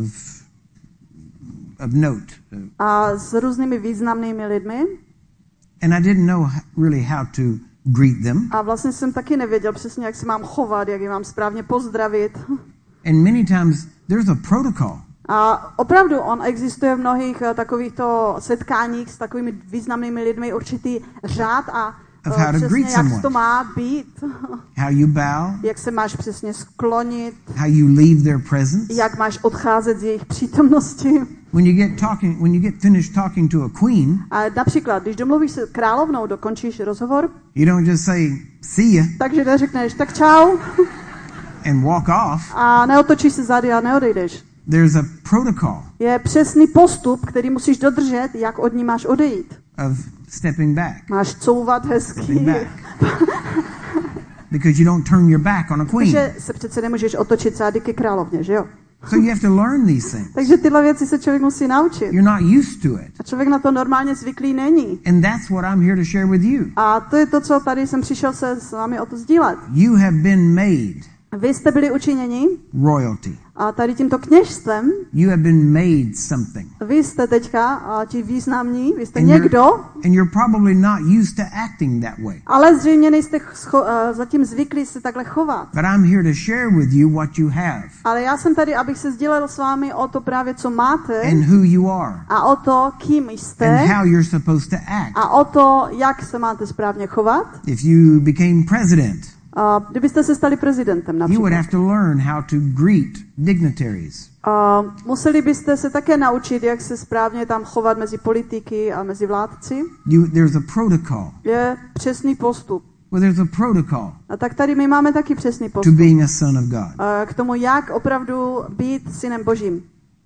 S2: of note.
S1: A s různými významnými lidmi.
S2: And I didn't know really how to greet them.
S1: A vlastně jsem taky nevěděl přesně, jak se mám chovat, jak je mám správně pozdravit.
S2: And many times there's a protocol.
S1: A opravdu on existuje v mnohých takovýchto setkáních s takovými významnými lidmi určitý řád a přesně jak to má být.
S2: How you bow.
S1: Jak se máš přesně sklonit.
S2: How you leave their presence.
S1: Jak máš odcházet z jejich přítomnosti.
S2: When you get finished talking to a queen.
S1: A například, když domluvíš se královnou, dokončíš rozhovor.
S2: You don't just say see ya.
S1: Takže neřekneš tak čau.
S2: And walk off.
S1: A neotočíš se zády a neodejdeš.
S2: There's a protocol.
S1: Je přesný postup, který musíš dodržet, jak od ní máš odejít.
S2: Of stepping back.
S1: Máš couvat hezky.
S2: Because you don't turn your back on a queen.
S1: Takže se přece nemůžeš otočit zády ke královně, že jo?
S2: So you have to learn these things.
S1: Takže tyhle věci se člověk musí naučit.
S2: You're not used to it.
S1: A člověk na to normálně zvyklý není.
S2: And that's what I'm here to share with you.
S1: A to je to, co tady jsem přišel se s vámi o to sdílet.
S2: You have been made.
S1: Vy jste byli učiněni
S2: royalty.
S1: A tady tímto kněžstvem
S2: you have been made something.
S1: Vy jste teďka ti významní, vy jste někdo.
S2: And you're probably not used to acting that way.
S1: Ale zřejmě nejste zatím zvyklí se takhle chovat.
S2: But I'm here to share with you what you have.
S1: Ale já jsem tady, abych se sdělil s vámi o to právě, co máte.
S2: And who you are.
S1: A o to, kým jste.
S2: And how you're supposed to act.
S1: A o to, jak se máte správně chovat.
S2: If you became president.
S1: Kdybyste se stali prezidentem například.
S2: You would have to learn how to greet dignitaries.
S1: Museli byste se také naučit, jak se správně tam chovat mezi politiky a mezi vládci.
S2: There's a protocol.
S1: Je přesný postup.
S2: Well, there's a protocol.
S1: A tak tady my máme taky přesný postup.
S2: To being a son of God.
S1: K tomu, jak opravdu být synem Božím.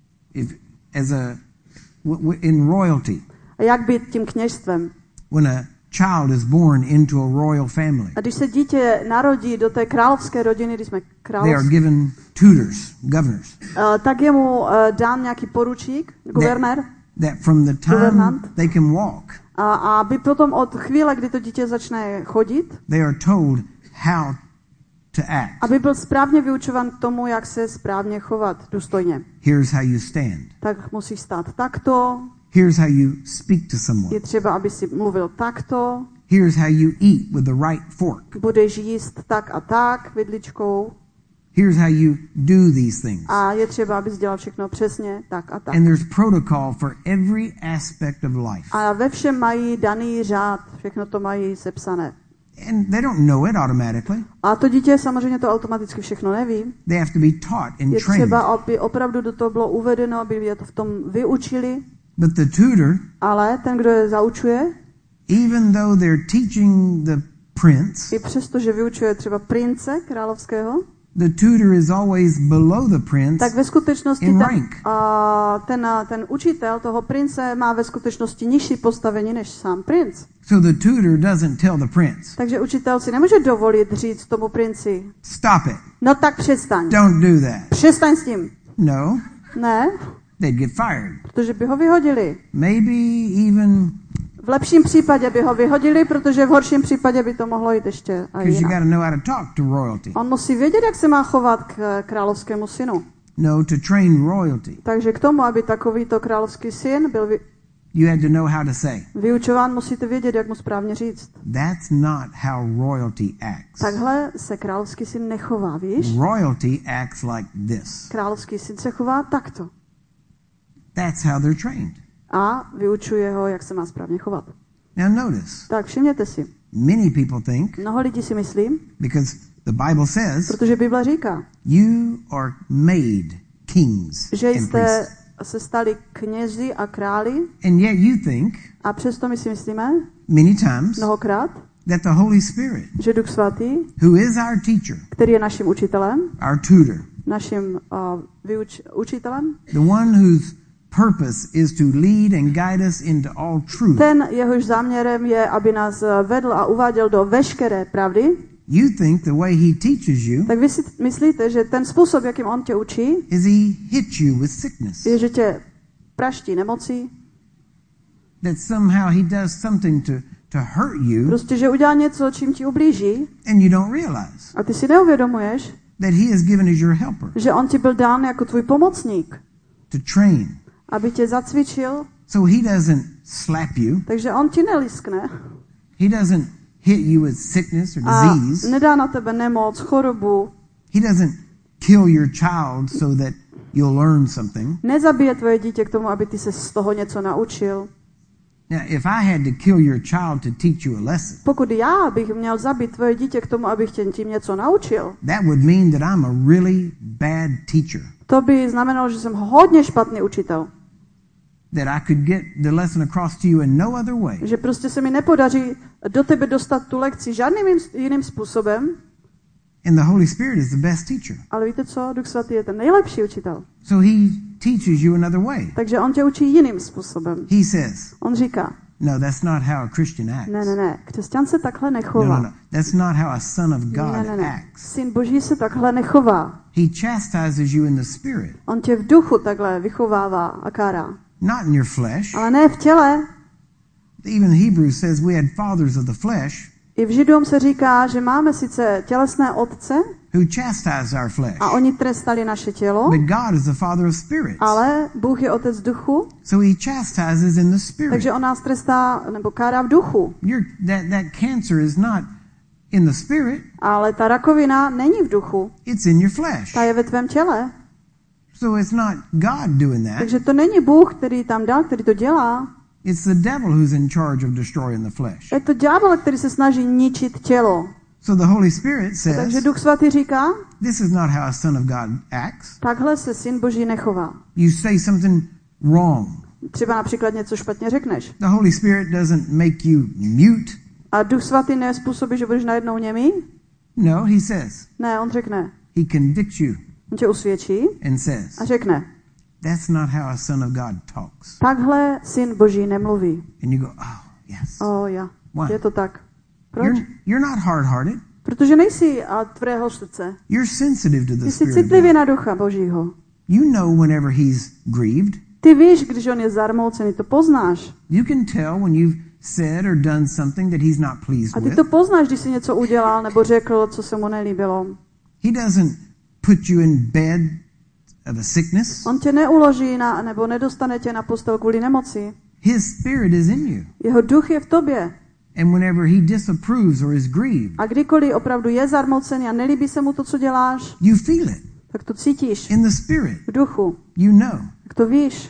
S2: In royalty.
S1: A jak být tím kněžstvem.
S2: When a child is born into a royal family.
S1: A když se dítě narodí do té královské rodiny, když jsme
S2: they are given tutors, governors.
S1: Tak je mu dán nějaký poručík, guvernér.
S2: That from the time they can walk.
S1: A aby potom od chvíle, kdy to dítě začne chodit,
S2: they are told how to act.
S1: Aby byl správně vyučován k tomu, jak se správně chovat důstojně.
S2: Here's how you stand.
S1: Tak musíš stát takto.
S2: Here's how you speak to someone.
S1: Je třeba, aby si mluvil takto.
S2: Here's how you eat with the right fork.
S1: Budeš jíst tak a tak vidličkou.
S2: Here's how you do these things.
S1: A je třeba, abys dělal všechno přesně tak a tak.
S2: And there's protocol for every aspect of life.
S1: A ve všem mají daný řád, všechno to mají sepsané.
S2: And they don't know it automatically.
S1: A to dítě samozřejmě to automaticky všechno neví.
S2: They have to be taught and trained.
S1: Je třeba, aby opravdu do toho bylo uvedeno, aby je to v tom vyučili.
S2: But the tutor,
S1: ale ten, kdo je zaučuje,
S2: even though they're teaching the prince,
S1: i přesto, že vyučuje třeba prince královského,
S2: the tutor is always below the prince
S1: tak ve skutečnosti
S2: in rank.
S1: ten učitel toho prince má ve skutečnosti nižší postavení než sám princ.
S2: So the tutor doesn't tell the prince.
S1: Takže učitel si nemůže dovolit říct tomu princi.
S2: Stop it.
S1: No tak přestaň.
S2: Don't do that.
S1: Přestaň s tím.
S2: No.
S1: Ne.
S2: They'd get fired.
S1: Protože by ho vyhodili.
S2: Maybe even
S1: v lepším případě by ho vyhodili, protože v horším případě by to mohlo jít ještě a jinak. On musí vědět, jak se má chovat k královskému synu.
S2: No, to train royalty.
S1: Takže k tomu, aby takovýto královský syn byl
S2: you had to know how to say.
S1: vyučován, musíte vědět, jak mu správně říct.
S2: That's not how royalty acts.
S1: Takhle se královský syn nechová, víš?
S2: Royalty acts like this.
S1: Královský syn se chová takto.
S2: That's how they're trained.
S1: A vyučuje ho, jak se má správně chovat.
S2: Now notice.
S1: Tak všimněte si.
S2: Many people think.
S1: Mnoho lidí si myslí.
S2: Because the Bible says.
S1: Protože Bible říká.
S2: You are made kings.
S1: Že jste se stali knězi a králi.
S2: And yet you think.
S1: A přesto my si myslíme.
S2: Many times.
S1: Mnohokrát.
S2: That the Holy Spirit.
S1: Že Duch Svatý.
S2: Who is our teacher.
S1: Který je naším učitelem.
S2: Our tutor.
S1: Naším učitelem.
S2: The one who's purpose is to lead and guide us into all truth.
S1: Ten, jehož záměrem je, aby nás vedl a uváděl do veškeré pravdy.
S2: You think the way he teaches you.
S1: Tak vy si myslíte, že ten způsob, jakým on tě učí,
S2: is he hits you with sickness.
S1: Je, že tě praští nemocí.
S2: That somehow he does something to hurt you.
S1: Prostě, že udělá něco, čím ti ublíží.
S2: And you don't realize.
S1: A ty si neuvědomuješ,
S2: that he has given as your helper.
S1: Že on ti byl dán jako tvůj pomocník.
S2: To train.
S1: Aby tě zacvičil.
S2: So he doesn't slap you.
S1: Takže on ti neliskne.
S2: He doesn't hit you with sickness or disease.
S1: A nedá na tebe nemoc, chorobu.
S2: He doesn't kill your child so that you'll learn something.
S1: Nezabije tvoje dítě k tomu, aby ty se z toho něco naučil.
S2: Now, if I had to kill your child to teach you a lesson.
S1: Pokud já bych měl zabít tvoje dítě k tomu, abych tě tím něco naučil.
S2: That would mean that I'm a really bad teacher.
S1: To by znamenalo, že jsem hodně špatný učitel.
S2: That I could get the lesson across to you in no other way.
S1: Že prostě se mi nepodaří do tebe dostat tu lekci žádným jiným způsobem.
S2: And the Holy Spirit is the best teacher.
S1: Ale víte co? Duch Svatý je ten nejlepší učitel.
S2: So he teaches you another way.
S1: Takže on tě učí jiným způsobem.
S2: He says.
S1: On říká.
S2: No, that's not how a Christian acts.
S1: Ne. Křesťan se takhle nechová.
S2: No. That's not how a son of God acts.
S1: Syn Boží se takhle nechová.
S2: He chastises you in the spirit.
S1: On tě v duchu takhle vychovává a kárá.
S2: Not in your flesh.
S1: Ale ne v těle.
S2: Even Hebrews says we had fathers of the flesh.
S1: I v Židům se říká, že máme sice tělesné otce,
S2: who chastised our flesh.
S1: A oni trestali naše tělo.
S2: But God is the father of spirits.
S1: Ale Bůh je otec duchu.
S2: So he chastises in the spirit.
S1: Takže on nás trestá nebo kárá v duchu.
S2: That cancer is not in the spirit.
S1: Ale ta rakovina není v duchu.
S2: It's in your flesh.
S1: Ta je ve tvém těle.
S2: So it's not God doing that.
S1: Takže to není Bůh, který tam dal, který to dělá.
S2: It's the devil who's in charge of destroying the flesh.
S1: Je to ďábel, který se snaží ničit tělo.
S2: So the Holy Spirit says.
S1: Takže Duch Svatý říká.
S2: This is not how a son of God acts.
S1: Takhle se syn Boží nechová.
S2: You say something wrong.
S1: Třeba například něco špatně řekneš.
S2: The Holy Spirit doesn't make you mute.
S1: A Duch Svatý nezpůsobí, že budeš najednou němý?
S2: No, he says.
S1: Ne, on řekne.
S2: He convicts you.
S1: On tě usvědčí.
S2: And says.
S1: A řekne.
S2: That's not how a son of God talks.
S1: Takhle syn Boží nemluví.
S2: And you go, oh, yes.
S1: Ja. Je to tak. Proč?
S2: You're not hard-hearted.
S1: Protože nejsi tvrdého srdce.
S2: You're sensitive to the
S1: Ty
S2: Spirit.
S1: jsi citlivý na Ducha Božího.
S2: You know whenever he's grieved.
S1: Ty víš, když on je zarmoucený, to poznáš.
S2: You can tell when you've said or done something that he's not pleased with.
S1: A ty to poznáš, když jsi něco udělal nebo řekl, co se mu nelíbilo.
S2: He doesn't put you in bed of a sickness.
S1: On tě neuloží nebo nedostane tě na postel kvůli nemoci.
S2: His spirit is in you.
S1: Jeho duch je v tobě.
S2: And whenever he disapproves or is grieved.
S1: A kdykoliv opravdu je zarmoucený a nelíbí se mu to, co děláš.
S2: You feel it.
S1: Tak to cítíš.
S2: In the spirit.
S1: V duchu.
S2: You know.
S1: Tak to víš.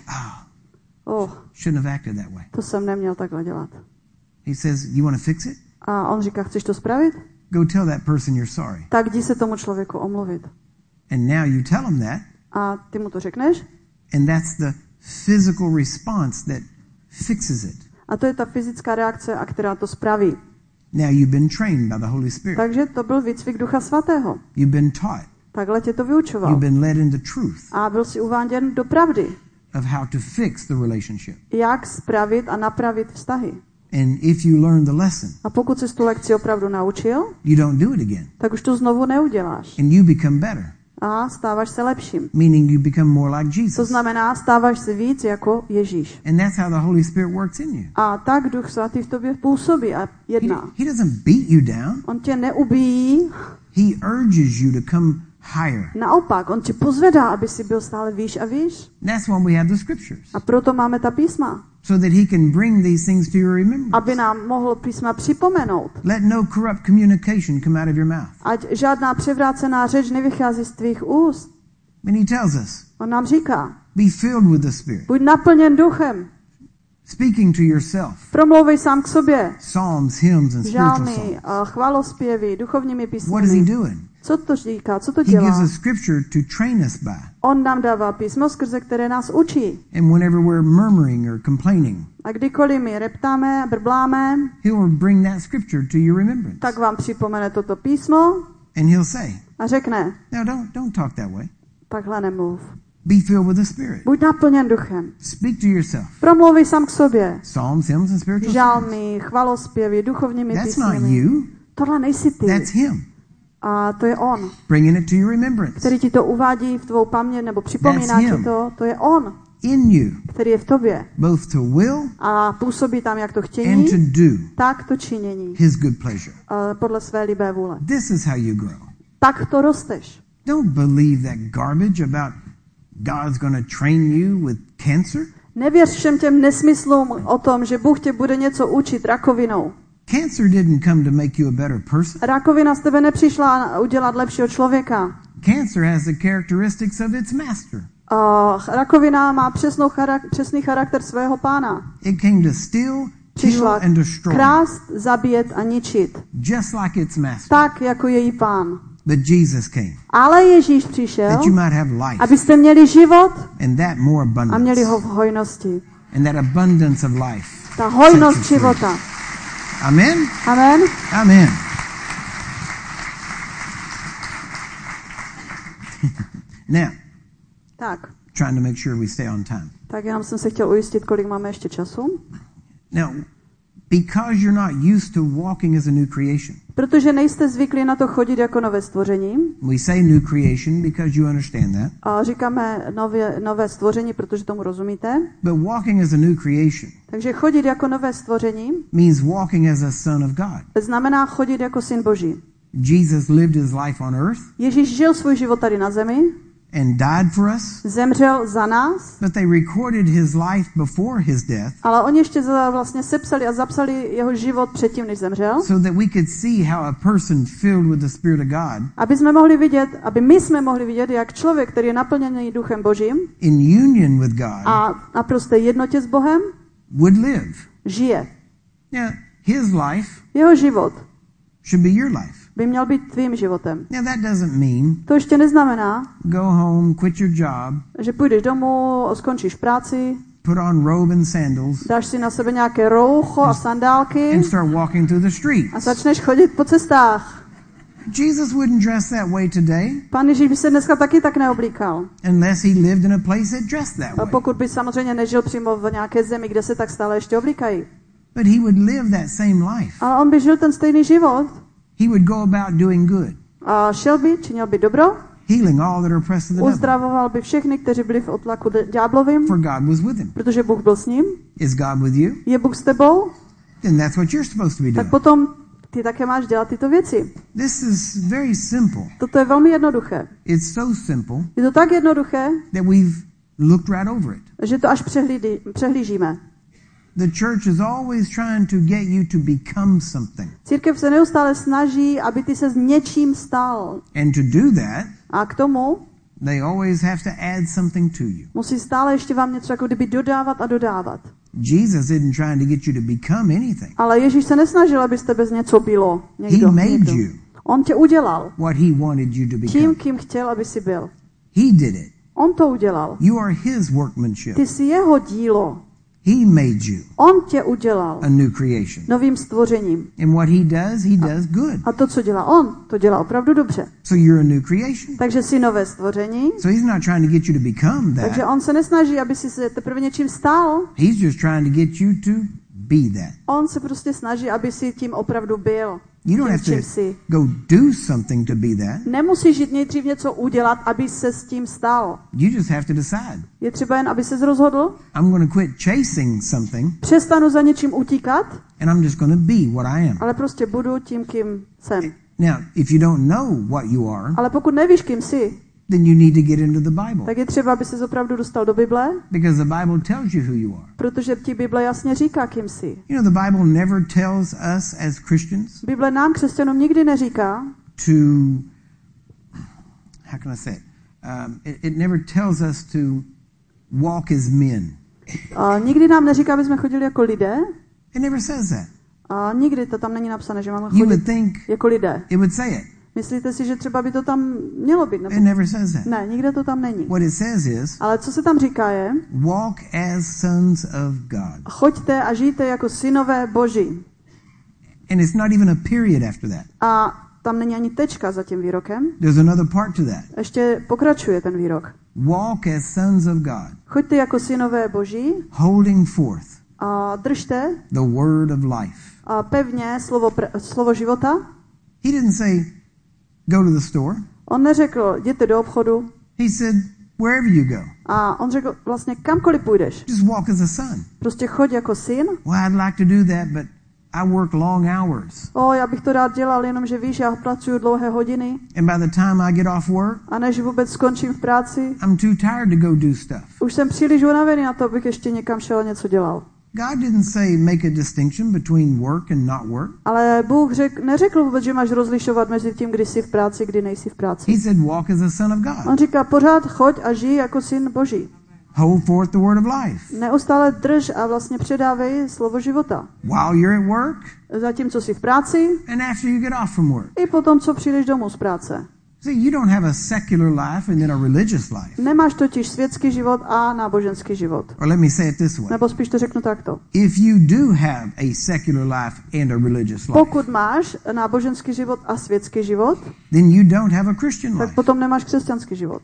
S2: Shouldn't have acted that way.
S1: To jsem neměl takhle dělat.
S2: He says, you want to fix it?
S1: A on říká, chceš to spravit?
S2: Go tell that person you're sorry.
S1: Tak jdi se tomu člověku omluvit.
S2: And now you tell him that.
S1: A ty mu to řekneš?
S2: And that's the physical response that fixes it.
S1: A to je ta fyzická reakce, a která to spraví.
S2: Now you've been trained by the Holy Spirit.
S1: Takže to byl výcvik Ducha Svatého.
S2: You've been taught.
S1: Takhle tě to vyučoval.
S2: You've been led into truth.
S1: A byl si uváděn do pravdy.
S2: Of how to fix the relationship.
S1: Jak spravit a napravit vztahy.
S2: And if you learn the lesson,
S1: a pokud jsi tu lekci opravdu naučil,
S2: you don't do it again.
S1: Tak už to znovu neuděláš.
S2: And you become better.
S1: A stáváš se lepším.
S2: Meaning you become more like Jesus.
S1: To znamená, stáváš se víc jako Ježíš.
S2: And that's how the Holy Spirit works in you.
S1: A tak Duch Svatý v tobě působí a jedná.
S2: He doesn't beat you down.
S1: On tě neubíjí.
S2: He urges you to come higher.
S1: Naopak, on tě pozvedá, aby si byl stále výš a výš.
S2: That's why we have the scriptures.
S1: A proto máme ta písma.
S2: So that he can bring these things to your remembrance.
S1: Aby nám mohl písma připomenout.
S2: Let no corrupt communication come out of your mouth.
S1: Ať žádná převrácená řeč nevychází z tvých úst.
S2: And he tells us.
S1: On nám říká.
S2: Be filled with the Spirit.
S1: Buď naplněn duchem.
S2: Speaking to yourself.
S1: Promlouvej sám k sobě.
S2: Psalms, hymns and spiritual songs.
S1: Žálmy, chvalospěvy, duchovními písmy.
S2: What is he doing?
S1: Co to říká? Co to dělá?
S2: He gives us scripture to train us by.
S1: On nám dává písmo, skrze které nás učí.
S2: And whenever we're murmuring or complaining,
S1: a kdykoliv my reptáme, brbláme,
S2: he will bring that scripture to your remembrance.
S1: Tak vám připomene toto písmo.
S2: And he'll say,
S1: a řekne,
S2: no, don't talk that way.
S1: Takhle nemluv.
S2: Be filled with the Spirit.
S1: Buď naplněn duchem.
S2: Speak to yourself.
S1: Promluvej sám k sobě.
S2: Psalms, hymns and spiritual
S1: žálmy, chvalospěvy, duchovními písmy.
S2: That's not you.
S1: Tohle nejsi ty.
S2: That's him.
S1: A to je on.
S2: Bringing it to your remembrance.
S1: Který ti to uvádí v tvou paměť nebo připomíná ti to je on.
S2: In you.
S1: Který je v tobě.
S2: Both to will.
S1: A působí tam jak to chtění.
S2: And to do.
S1: Tak to činění.
S2: His good pleasure.
S1: Podle své libé vůle.
S2: This is how you grow.
S1: Tak to rosteš.
S2: Don't believe that garbage about God's going to train you with cancer.
S1: Nevěř všem těm nesmyslům o tom, že Bůh tě bude něco učit rakovinou.
S2: Cancer didn't come to make you a better person.
S1: Rakovina z tebe nepřišla udělat lepšího člověka.
S2: Cancer has the characteristics of its master.
S1: Rakovina má přesný charakter svého pána.
S2: It came to steal, kill and destroy.
S1: Krást, zabíjet a ničit.
S2: Just like its master.
S1: Tak jako její pán.
S2: But Jesus came.
S1: Ale Ježíš přišel,
S2: that you might have life.
S1: Abyste měli život
S2: and that more abundance.
S1: A měli ho v hojnosti.
S2: And that abundance of life.
S1: Ta hojnost života.
S2: Amen.
S1: Amen.
S2: Amen. Now.
S1: Tak.
S2: Trying to make sure we stay on time.
S1: Tak jenom jsem se chtěl ujistit, kolik máme ještě času.
S2: Now, because you're not used to walking as a new creation.
S1: Protože nejste zvyklí na to chodit jako nové stvoření.
S2: We say new creation because you understand that.
S1: A říkáme nové stvoření, protože tomu rozumíte.
S2: But walking as a new creation.
S1: Takže chodit jako nové stvoření
S2: means walking as a son of God.
S1: Znamená chodit jako syn Boží.
S2: Jesus lived his life on earth.
S1: Ježíš žil svůj život tady na zemi.
S2: And died for us.
S1: Zemřel za nás.
S2: But they recorded his life before his death.
S1: Ale oni ještě vlastně sepsali a zapsali jeho život předtím, než zemřel.
S2: So that we could see how a person filled with the Spirit of God.
S1: Aby my jsme mohli vidět, jak člověk, který je naplněný Duchem Božím,
S2: in union with God,
S1: a naprosto jednotě s Bohem,
S2: would live.
S1: Žije.
S2: Now, his life.
S1: Jeho život.
S2: Should be your life.
S1: By měl být tvým životem.
S2: Now that doesn't mean.
S1: To ještě neznamená.
S2: Go home, quit your job.
S1: Že půjdeš domů, skončíš práci.
S2: Put on robe and sandals.
S1: Dáš si na sebe nějaké roucho a sandálky.
S2: And start walking through the streets.
S1: A začneš chodit po cestách.
S2: Jesus wouldn't dress that way today.
S1: Pán Ježíš by se dneska taky tak neoblíkal.
S2: Unless he lived in a place that dressed that way.
S1: Pokud by samozřejmě nežil přímo v nějaké zemi, kde se tak stále ještě oblíkají.
S2: But he would live that same life.
S1: Ale on by žil ten stejný život.
S2: He would go about doing good.
S1: A činil by dobro.
S2: Healing all that are oppressed of the devil.
S1: Uzdravoval by všechny, kteří byli v otlaku ďáblovým.
S2: For God was with him.
S1: Protože Bůh byl s ním.
S2: Is God with you?
S1: Je Bůh s tebou?
S2: Then that's what you're supposed to be doing.
S1: Tak potom ty také máš dělat tyto věci.
S2: This is very simple.
S1: Toto je velmi jednoduché.
S2: It's so simple.
S1: Je to tak jednoduché,
S2: that we've looked right over it.
S1: Že to až přehlížíme.
S2: The church is always trying to get you to become something.
S1: Církev se neustále snaží, aby ty se s něčím stal.
S2: And to do that,
S1: a k tomu
S2: they always have to add something to you.
S1: Musí stále ještě vám něco jako kdyby dodávat a dodávat.
S2: Jesus isn't trying to get you to become anything.
S1: Ale Ježíš se nesnažil, abyste bez něco bylo.
S2: He made you.
S1: On tě udělal.
S2: What he wanted you to become.
S1: Tím, kým chtěl, aby si byl.
S2: He did it.
S1: On to udělal.
S2: You are his workmanship.
S1: Ty jsi jeho dílo.
S2: He made you
S1: On tě udělal
S2: a new creation.
S1: novým stvořením.
S2: And what he does good.
S1: A to, co dělá on, to dělá opravdu dobře.
S2: So you're a new creation.
S1: Takže jsi nové stvoření.
S2: So he's not trying to get you to become that.
S1: Takže on se nesnaží, aby si se teprve něčím stal.
S2: He's just trying to get you to be that.
S1: On se prostě snaží, aby si tím opravdu byl.
S2: You don't have to go do something to be that.
S1: Nemusíš jít nejdřív něco udělat, aby se s tím stal.
S2: You just have to decide.
S1: Je třeba jen, aby ses rozhodl.
S2: I'm going to quit chasing something.
S1: Přestanu za něčím utíkat.
S2: And I'm just going to be what I am.
S1: Ale prostě budu tím, kým jsem.
S2: Now, if you don't know what you are,
S1: ale pokud nevíš, kým jsi,
S2: then you need to get into the Bible.
S1: Tak je třeba, aby ses opravdu dostal do Bible.
S2: Because the Bible tells you who you are.
S1: Protože ti Bible jasně říká, kým jsi.
S2: You know, the Bible never tells us as Christians.
S1: Bible nám křesťanům nikdy neříká.
S2: To how can I say it? It never tells us to walk as men.
S1: Nikdy nám neříká, aby jsme chodili jako lidé.
S2: It never says that.
S1: A nikdy to tam není napsané, že máme chodit jako lidé.
S2: It would say it.
S1: Myslíte si, že třeba by to tam mělo být? Nebo?
S2: It never says that.
S1: Ne, nikde to tam není.
S2: What it says is,
S1: ale co se tam říká je,
S2: walk as sons of God.
S1: Choďte a žijte jako synové Boží.
S2: And it's not even a period after that.
S1: A tam není ani tečka za tím výrokem.
S2: There's another part to that.
S1: Ještě pokračuje ten výrok.
S2: Walk as sons of God.
S1: Choďte jako synové Boží.
S2: Holding forth.
S1: A držte
S2: the word of life.
S1: A pevně slovo života.
S2: He didn't say go to the store.
S1: On neřekl, jděte do obchodu.
S2: He said, wherever you go.
S1: A on řekl, vlastně kamkoliv půjdeš.
S2: Just walk as a son.
S1: Prostě choď jako syn.
S2: Well, I'd like to do that, but I work long hours.
S1: Já bych to rád dělal, jenomže víš, já pracuji dlouhé hodiny.
S2: And by the time I get off work,
S1: a než vůbec skončím v práci,
S2: I'm too tired to go do stuff.
S1: Už jsem příliš unavený na to, abych ještě někam šel a něco dělal.
S2: God didn't say make a distinction between work and not work.
S1: Ale Bůh neřekl vůbec, že máš rozlišovat mezi tím, kdy jsi v práci, kdy nejsi v práci.
S2: He said walk as a son of God.
S1: On říká, pořád choď a žij jako syn Boží.
S2: Hold forth the word of life.
S1: Neustále drž a vlastně předávej slovo života.
S2: While you're at work,
S1: zatímco jsi v práci,
S2: and after you get off from work.
S1: I potom, co přijdeš domů z práce.
S2: See, you don't have a secular life and then a religious life.
S1: Nemáš totiž světský život a náboženský život.
S2: Or let me say it this way.
S1: Nebo spíš to řeknu takto.
S2: If you do have a secular life and a religious life,
S1: pokud máš náboženský život a světský život,
S2: then you don't have a Christian life.
S1: Tak potom nemáš křesťanský život.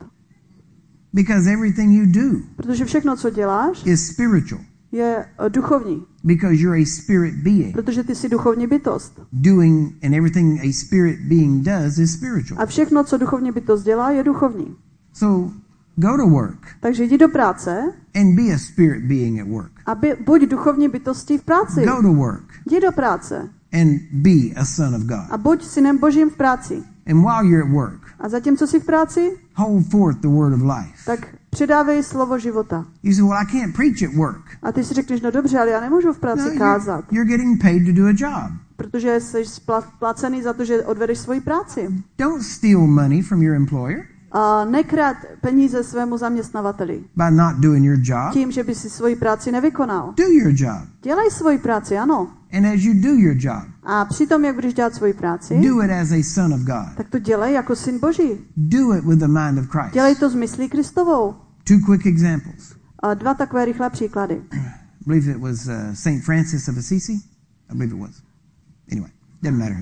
S2: Because everything you do,
S1: protože všechno, co děláš,
S2: is spiritual.
S1: Je duchovní.
S2: Because you're a spirit being.
S1: Protože ty jsi duchovní bytost.
S2: Doing and everything a spirit being does is spiritual.
S1: A všechno, co duchovní bytost dělá, je duchovní.
S2: So go to work.
S1: Takže jdi do práce.
S2: And be a spirit being at work.
S1: A buď duchovní bytostí v práci.
S2: Go to work.
S1: Jdi do práce.
S2: And be a son of God.
S1: A buď synem Božím v práci.
S2: And while you're at work,
S1: a zatímco jsi v práci,
S2: hold forth the word of life.
S1: Tak předávej slovo života.
S2: You say, well, I can't preach at work.
S1: A ty si řekneš, no dobře, ale já nemůžu v práci kázat.
S2: You're getting paid to do a job.
S1: Protože jsi placený za to, že odvedeš svoji práci.
S2: Don't steal money from your employer.
S1: A nekrát peníze svému zaměstnavateli.
S2: By not doing your job.
S1: Tím, že by si svoji práci nevykonal.
S2: Do your job.
S1: Dělej svoji práci, ano.
S2: And as you do your job,
S1: a přitom, jak budeš dělat svoji práci,
S2: do it as a son of God.
S1: Tak to dělej jako syn Boží.
S2: Do it with the mind of Christ.
S1: Dělej to s myslí Kristovou.
S2: Two quick examples.
S1: A dva takové rychlé příklady.
S2: I believe it was Saint Francis of Assisi. I believe it was. Anyway, doesn't matter who.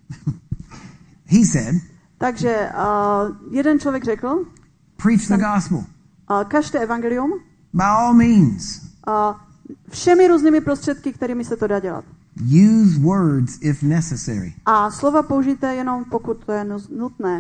S2: He said.
S1: Takže jeden člověk řekl.
S2: Preach the gospel.
S1: Kažte evangelium.
S2: By all means.
S1: Všemi různými prostředky, kterými se to dá dělat.
S2: Use words if necessary.
S1: A slova použijte jenom pokud to je nutné.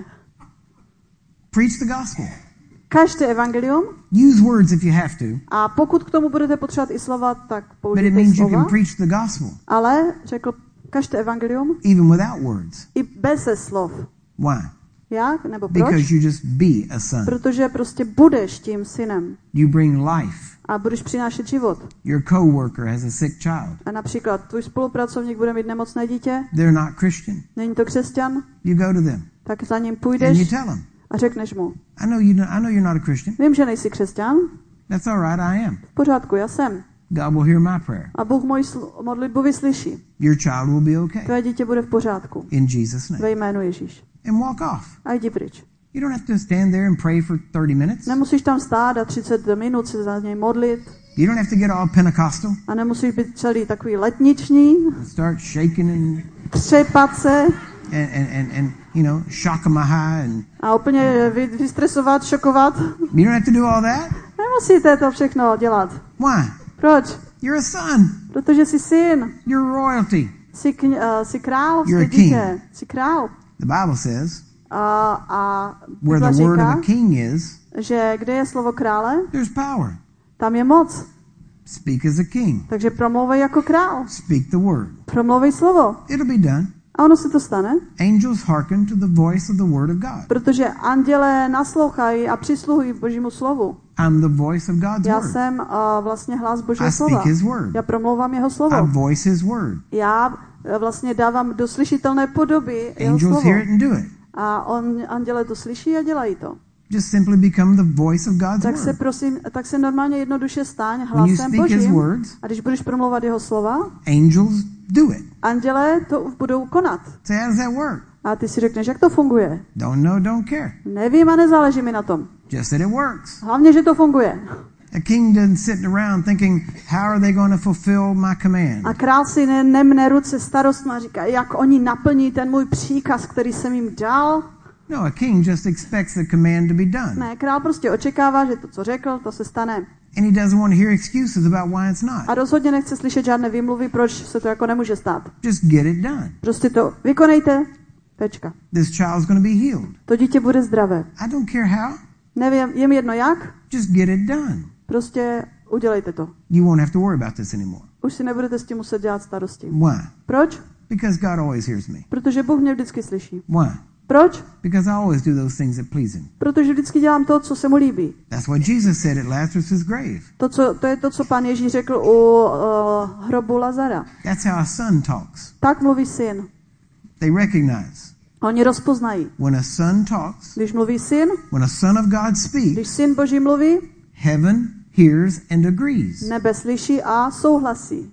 S2: Preach the gospel.
S1: Kažte evangelium.
S2: Use words if you have to.
S1: A pokud k tomu budete potřebovat i slova, tak použijte
S2: slova. But it means
S1: slova.
S2: You can preach the gospel.
S1: Ale řekl, kažte evangelium.
S2: Even without words.
S1: I bez slov.
S2: Why?
S1: Jak? Nebo proč?
S2: Because you just be a son.
S1: Protože prostě budeš tím synem.
S2: You bring life.
S1: A budeš přinášet život.
S2: Your coworker has a sick child.
S1: A například tvůj spolupracovník bude mít nemocné dítě.
S2: They're not Christian.
S1: Není to křesťan.
S2: You go to them.
S1: Tak za ním půjdeš.
S2: And you tell them.
S1: A řekneš mu.
S2: I know you're not a Christian.
S1: Vím, že nejsi křesťan.
S2: That's all right, I am.
S1: V pořádku, já jsem.
S2: God will hear my prayer.
S1: A Bůh moji modlitbu vyslyší.
S2: Your child will be okay.
S1: Tvé dítě bude v pořádku.
S2: In Jesus' name.
S1: Ve jménu Ježíš.
S2: And walk off.
S1: A jdi pryč.
S2: You don't have to stand there and pray for 30 minutes.
S1: Nemusíš tam stát a 30 minut se za něj modlit.
S2: You don't have to get all Pentecostal.
S1: A nemusíš být celý takový letniční.
S2: Start shaking and
S1: třepat se.
S2: And you know, shock them high and
S1: a úplně vystresovat, šokovat.
S2: You don't have to do all that.
S1: Nemusíte to všechno dělat.
S2: Why?
S1: Proč?
S2: You're a son.
S1: Protože jsi syn.
S2: You're royalty.
S1: Jsi král.
S2: You're a king.
S1: Jsi král.
S2: The Bible says
S1: where
S2: the word of a king is,
S1: že kde je slovo krále,
S2: there's power.
S1: Tam je moc.
S2: Speak as a king.
S1: Takže promluvej jako král.
S2: Speak the word.
S1: Promluvej slovo.
S2: It'll be done.
S1: A ono se to stane.
S2: Angels hearken to the voice of the word of God.
S1: Protože andělé naslouchají a přisluhují Božímu slovu.
S2: I'm the voice of God's
S1: Já
S2: word.
S1: jsem vlastně hlas Božího
S2: I
S1: slova.
S2: speak his word.
S1: Já promlouvám jeho slovo.
S2: I voice his word.
S1: Já vlastně dávám do slyšitelné podoby jeho
S2: Angels
S1: slovo.
S2: hear it and do it.
S1: A andělé to slyší a dělají to.
S2: Just simply become the voice of God's word.
S1: Tak se normálně jednoduše staň hlasem Božím. A když budeš promlouvat jeho slova,
S2: angels do it.
S1: Andělé to budou konat.
S2: Say, how does that work?
S1: A ty si řekneš, jak to funguje?
S2: Don't know, don't care.
S1: Nevím a nezáleží mi na tom.
S2: Just that it works.
S1: Hlavně, že to funguje.
S2: A king doesn't sit around thinking, how are they going to fulfill my command?
S1: A král si nemne ruce starostma a říká, jak oni naplní ten můj příkaz, který jsem jim dal.
S2: No, a king just expects the command to be done.
S1: Ne, král prostě očekává, že to, co řekl, to se stane.
S2: And he doesn't want to hear excuses about why it's not.
S1: A rozhodně nechce slyšet žádné výmluvy, proč se to jako nemůže stát.
S2: Just get it done.
S1: Prostě to vykonejte. Tečka.
S2: This child's going to be healed.
S1: To dítě bude zdravé.
S2: I don't care how.
S1: Nevím, je mi jedno jak.
S2: Just get it done.
S1: Prostě udělejte to.
S2: You won't have to worry about this anymore.
S1: Už si nebudete s tím muset dělat starosti.
S2: Why?
S1: Proč?
S2: Because God always hears me.
S1: Protože Bůh mě vždycky slyší.
S2: Why?
S1: Proč?
S2: Because I always do those things that please him.
S1: Protože vždycky dělám to, co se mu líbí.
S2: That's what Jesus said at Lazarus' grave.
S1: To je to, co Pán Ježíš řekl u hrobu Lazara.
S2: That's how a son talks.
S1: Tak mluví syn.
S2: They recognize.
S1: Oni rozpoznají.
S2: When a son talks,
S1: když mluví syn,
S2: when a son of God speaks,
S1: když syn Boží mluví,
S2: heaven hears and agrees.
S1: Nebe slyší a souhlasí.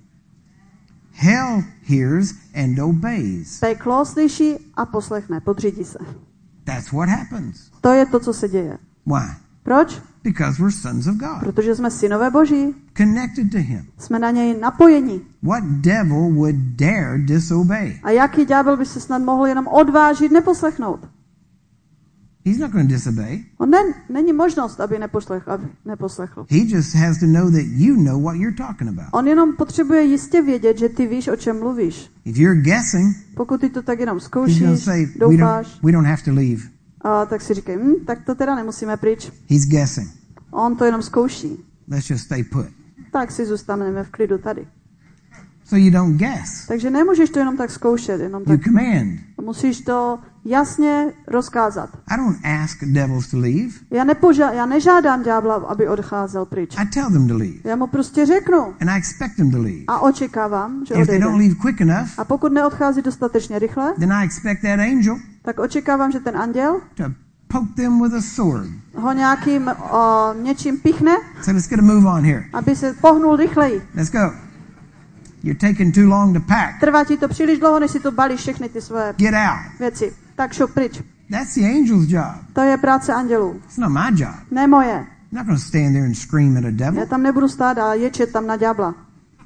S2: Hell hears and obeys.
S1: Peklo slyší a poslechne, podřídí se.
S2: That's what happens.
S1: To je to, co se děje.
S2: Why?
S1: Proč?
S2: Because we're sons of God.
S1: Protože jsme synové Boží.
S2: Connected to him.
S1: Jsme na něj napojeni.
S2: What devil would dare disobey?
S1: A jaký ďábel by se snad mohl jenom odvážit neposlechnout?
S2: He's not going to disobey.
S1: Není možnost, aby neposlechl.
S2: He just has to know that you know what you're talking about.
S1: On jenom potřebuje jistě vědět, že ty víš, o čem mluvíš.
S2: If you're guessing,
S1: pokud ty to tak jenom zkoušíš,
S2: doufáš, we don't have to leave.
S1: Tak si říkej, tak to teda nemusíme pryč.
S2: He's guessing.
S1: On to jenom zkouší.
S2: Let's just stay put.
S1: Tak si zůstaneme v klidu tady.
S2: So you don't guess.
S1: Takže nemůžeš to jenom tak zkoušet, jenom tak.
S2: You command.
S1: Musíš to jasně rozkázat.
S2: I don't ask devils to leave.
S1: Já nežádám ďábla, aby odcházel pryč.
S2: I tell them to leave.
S1: Já mu prostě řeknu.
S2: And I expect them to leave.
S1: A očekávám, že
S2: If they
S1: odejde.
S2: don't leave quick enough,
S1: a pokud neodchází dostatečně rychle,
S2: then I expect that angel
S1: tak očekávám, že ten anděl
S2: to poke them with a sword.
S1: Ho nějakým něčím pichne.
S2: So let's get a move on here.
S1: Aby se pohnul rychleji.
S2: Let's go. You're taking too long to pack.
S1: Trvá ti to příliš dlouho, než si to balíš všechny ty své
S2: Get out.
S1: věci. Tak šup pryč.
S2: That's the angel's job.
S1: To je práce andělů.
S2: It's not my job.
S1: Ne moje.
S2: I'm not going to stand there and scream at a devil.
S1: Já tam nebudu stát a ječet tam na ďábla.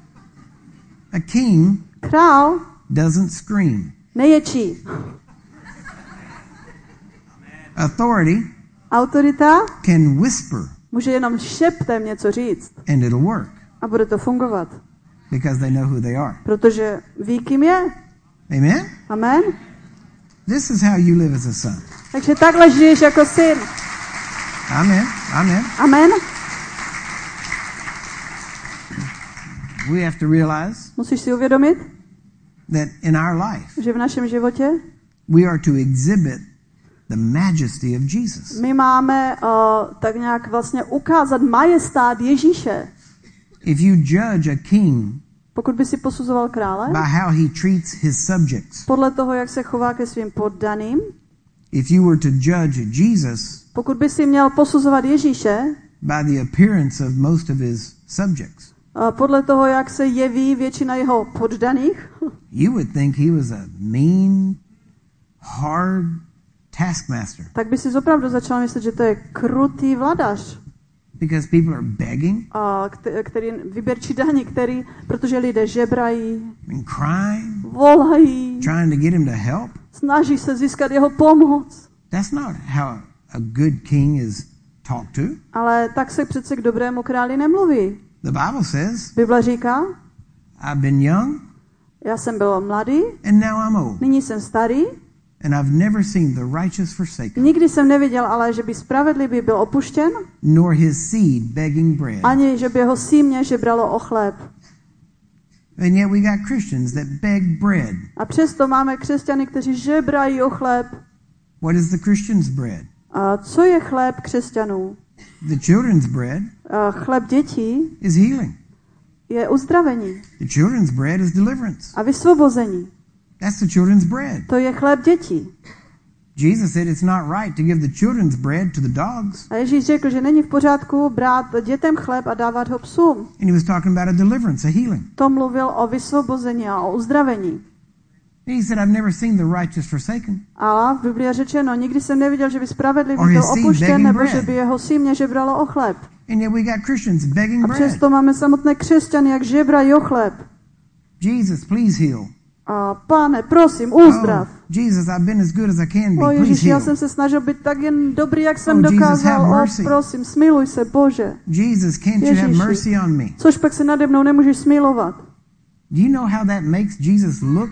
S2: A king
S1: král
S2: doesn't scream.
S1: Neječí.
S2: Authority
S1: autorita
S2: can whisper.
S1: Může jenom šeptem něco říct.
S2: And it'll work.
S1: A bude to fungovat.
S2: Because they know who they are.
S1: Protože ví, kým je.
S2: Amen?
S1: Amen.
S2: This is how you live as a son.
S1: Takže takhle žiješ jako syn.
S2: Amen. Amen.
S1: Amen.
S2: We have to realize
S1: musíš si uvědomit,
S2: that in our life,
S1: že v našem životě
S2: we are to exhibit the majesty of Jesus.
S1: My máme tak nějak vlastně ukázat majestát Ježíše.
S2: If you judge a king,
S1: pokud by si posuzoval krále,
S2: by how he treats his subjects,
S1: podle toho, jak se chová ke svým poddaným,
S2: if you were to judge Jesus,
S1: pokud by si měl posuzovat Ježíše,
S2: by the appearance of most of his subjects,
S1: podle toho, jak se jeví většina jeho poddaných,
S2: you would think he was a mean, hard taskmaster.
S1: Tak by si opravdu začal myslet, že to je krutý vladař.
S2: Because people are begging.
S1: Který výběrčí daní, protože lidé žebrají,
S2: and crying,
S1: volají,
S2: trying to get him to help.
S1: Snaží se získat jeho pomoc.
S2: That's not how a good king is talked to.
S1: Ale tak se přece k dobrému králi nemluví.
S2: The Bible says,
S1: Bible říká,
S2: I've been young,
S1: já jsem byl mladý,
S2: and now I'm old.
S1: Nyní jsem starý,
S2: and I've never seen the righteous forsaken.
S1: Nikdy jsem neviděl, ale že by spravedlivý byl opuštěn,
S2: nor his seed begging bread.
S1: Ani že by jeho símě žebralo o chléb.
S2: And yet we got Christians that beg bread.
S1: A přesto máme křesťany, kteří žebrají o chléb.
S2: What is the Christian's bread?
S1: A co je chléb křesťanů?
S2: The children's bread
S1: chléb dětí
S2: is healing.
S1: Je uzdravení.
S2: The children's bread is deliverance.
S1: A vysvobození.
S2: That's the children's bread.
S1: To je chléb dětí.
S2: Jesus said it's not right to give the children's bread to the dogs.
S1: A Ježíš řekl, že není v pořádku brát dětem chléb a dávat ho psům.
S2: And he was talking about a deliverance, a healing.
S1: To mluvil o vysvobození a o uzdravení.
S2: He said, I've never seen the righteous forsaken.
S1: A v Biblii je řečeno, nikdy jsem neviděl, že by spravedlivý byl opuštěn, nebo že by jeho símě žebralo o chléb.
S2: And yet we got Christians begging bread.
S1: A přesto máme samotné křesťany, jak žebrají o chléb.
S2: Jesus, please heal.
S1: A Pane, prosím, uzdrav.
S2: Jesus, I've been as good as I can be.
S1: Ježíši, já jsem se snažil být tak jen dobrý, jak jsem dokázal. Prosím, smiluj se, Bože.
S2: Jesus, can't you have mercy on me?
S1: Což pak se nade mnou nemůžeš smilovat.
S2: Do you know how that makes Jesus look?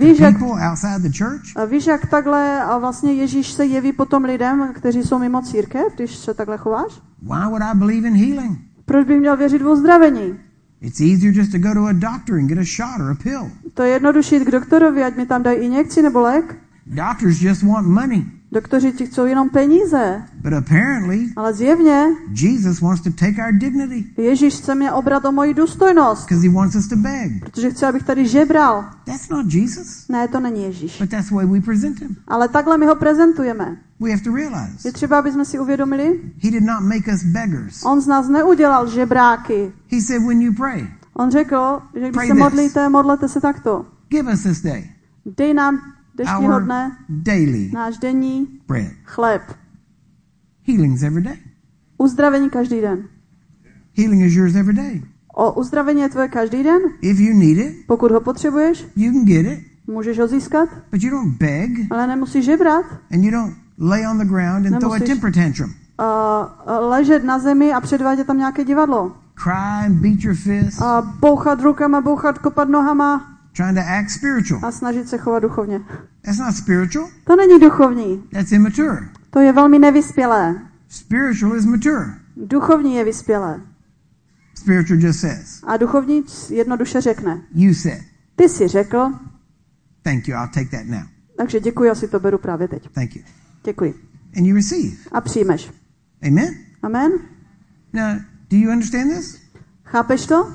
S1: Víš, jak takhle a vlastně Ježíš se jeví potom lidem, kteří jsou mimo církev, když se takhle chováš?
S2: Why would I believe in healing?
S1: Proč bych měl věřit v uzdravení?
S2: It's easier just to go to a doctor and get a shot or a pill.
S1: To je jednodušší jít k doktorovi, ať mi tam dají injekci nebo lék.
S2: Doctors just want money.
S1: Doktoři ti chcou jenom peníze.
S2: But apparently,
S1: ale zjevně,
S2: Jesus wants to take our dignity.
S1: Ježíš chce mě obrat o moji důstojnost.
S2: Because he wants us to beg.
S1: Protože chce, abych tady žebral.
S2: That's not Jesus.
S1: Ne, to není Ježíš.
S2: But that's the way we present him.
S1: Ale takhle my ho prezentujeme.
S2: We have to realize.
S1: Je třeba, aby jsme si uvědomili.
S2: He did not make us beggars.
S1: On z nás neudělal žebráky.
S2: He said when you pray.
S1: On řekl, že když se modlíte, modlete se takto.
S2: Give us this day.
S1: Dej nám dnešního dne
S2: daily
S1: náš denní
S2: bread.
S1: Chléb.
S2: Healings every day.
S1: Uzdravení každý den.
S2: Healing is yours every day.
S1: Uzdravení je tvoje každý den.
S2: If you need it,
S1: pokud ho potřebuješ,
S2: you can get it.
S1: Můžeš ho získat.
S2: But you don't beg.
S1: Ale nemusíš žebrat.
S2: And you don't lay on the ground and throw a temper tantrum.
S1: Ležet na zemi a předvádět tam nějaké divadlo.
S2: Cry and beat your fist.
S1: A bouchat rukama, kopat nohama.
S2: Trying to act spiritual.
S1: A snažit se chovat duchovně.
S2: That's not spiritual.
S1: To není duchovní.
S2: That's immature.
S1: To je velmi nevyspělé.
S2: Spiritual is mature.
S1: Duchovní je vyspělé.
S2: Spiritual just says.
S1: A duchovní jednoduše řekne.
S2: You said.
S1: Ty jsi řekl.
S2: Thank you, I'll take that now.
S1: Takže děkuji, já si to beru právě teď.
S2: Thank you.
S1: Děkuji.
S2: And you receive.
S1: A přijmeš.
S2: Amen.
S1: Amen.
S2: Now, do you understand this?
S1: Chápeš to?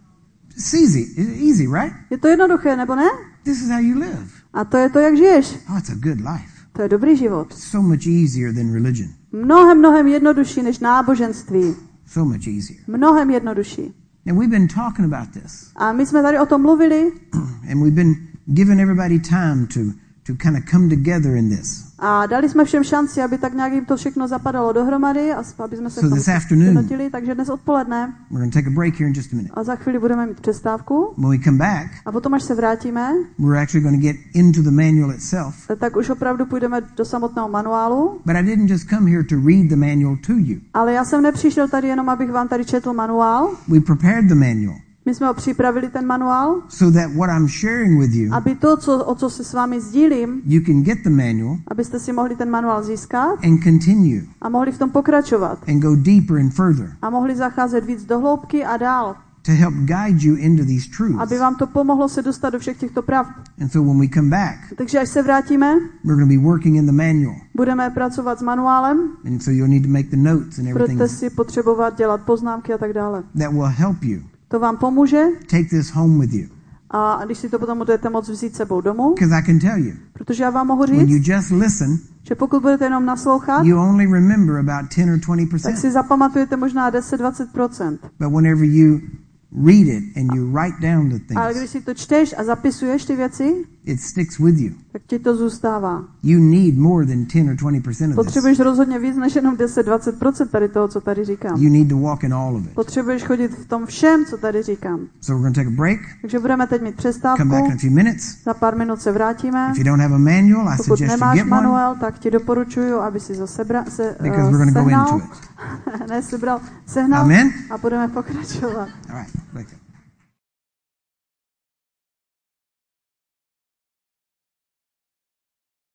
S2: It's easy, right?
S1: Je to jednoduché, nebo ne?
S2: This is how you live.
S1: A to je to, jak žiješ.
S2: Oh, it's a good life.
S1: To je dobrý život.
S2: So much easier than religion.
S1: Mnohem jednodušší než náboženství.
S2: So much easier.
S1: Mnohem jednodušší.
S2: And we've been talking about this.
S1: A my jsme tady o tom mluvili.
S2: And we've been giving everybody time to kind of come together in this.
S1: A dali jsme všem šanci, aby tak nějak jim to všechno zapadalo dohromady a aby jsme se
S2: v tom
S1: sjednotili. Takže dnes odpoledne.
S2: We're going to take a break here in just a minute.
S1: A za chvíli budeme mít přestávku.
S2: When we come back,
S1: a potom, až se vrátíme,
S2: we're actually going to get into the manual itself.
S1: Tak už opravdu půjdeme do samotného manuálu.
S2: But I didn't just come here to read the manual to you.
S1: Ale já jsem nepřišel tady jenom, abych vám tady četl manuál.
S2: We prepared the manual.
S1: My jsme ho připravili ten manuál.
S2: So that what I'm sharing with you,
S1: aby to, o co se s vámi sdílím,
S2: you can get the manual,
S1: abyste si mohli ten manuál získat
S2: and continue,
S1: a mohli v tom pokračovat
S2: and go deeper and further,
S1: a mohli zacházet víc do hloubky a dál,
S2: to help guide you into these truths.
S1: Aby vám to pomohlo se dostat do všech těchto pravd.
S2: And so when we come back,
S1: takže až se vrátíme,
S2: we're going to be working in the manual.
S1: Budeme pracovat s manuálem.
S2: And so you'll need to make the notes and everything.
S1: Budete si potřebovat dělat poznámky a tak dále.
S2: That will help you.
S1: To vám pomůže.
S2: Take this home with you.
S1: A když si to potom budete moct vzít sebou domů,
S2: I can tell you,
S1: protože já vám mohu říct,
S2: when you just listen,
S1: že pokud budete jenom naslouchat,
S2: you only remember about 10 or 20%.
S1: Tak si zapamatujete možná 10-20%.
S2: But whenever you read it and you write down the things,
S1: ale když si to čteš a zapisuješ ty věci,
S2: It sticks with you.
S1: Tak ti to zůstává.
S2: You need more than 10 or 20% of this.
S1: Potřebuješ rozhodně víc než jenom 10-20% tady toho, co tady říkám.
S2: You need to walk in all of it.
S1: Potřebuješ chodit v tom všem, co tady říkám.
S2: So we're going to take a break.
S1: Takže budeme teď mít přestávku.
S2: Come back in a few minutes.
S1: Za pár minut se vrátíme.
S2: If you don't have a manual, I
S1: Pokud
S2: suggest you
S1: nemáš
S2: get
S1: manuál,
S2: one.
S1: tak ti doporučuju, aby si
S2: Because we're going to go into it.
S1: sehnal
S2: Amen.
S1: a budeme pokračovat.
S2: All right.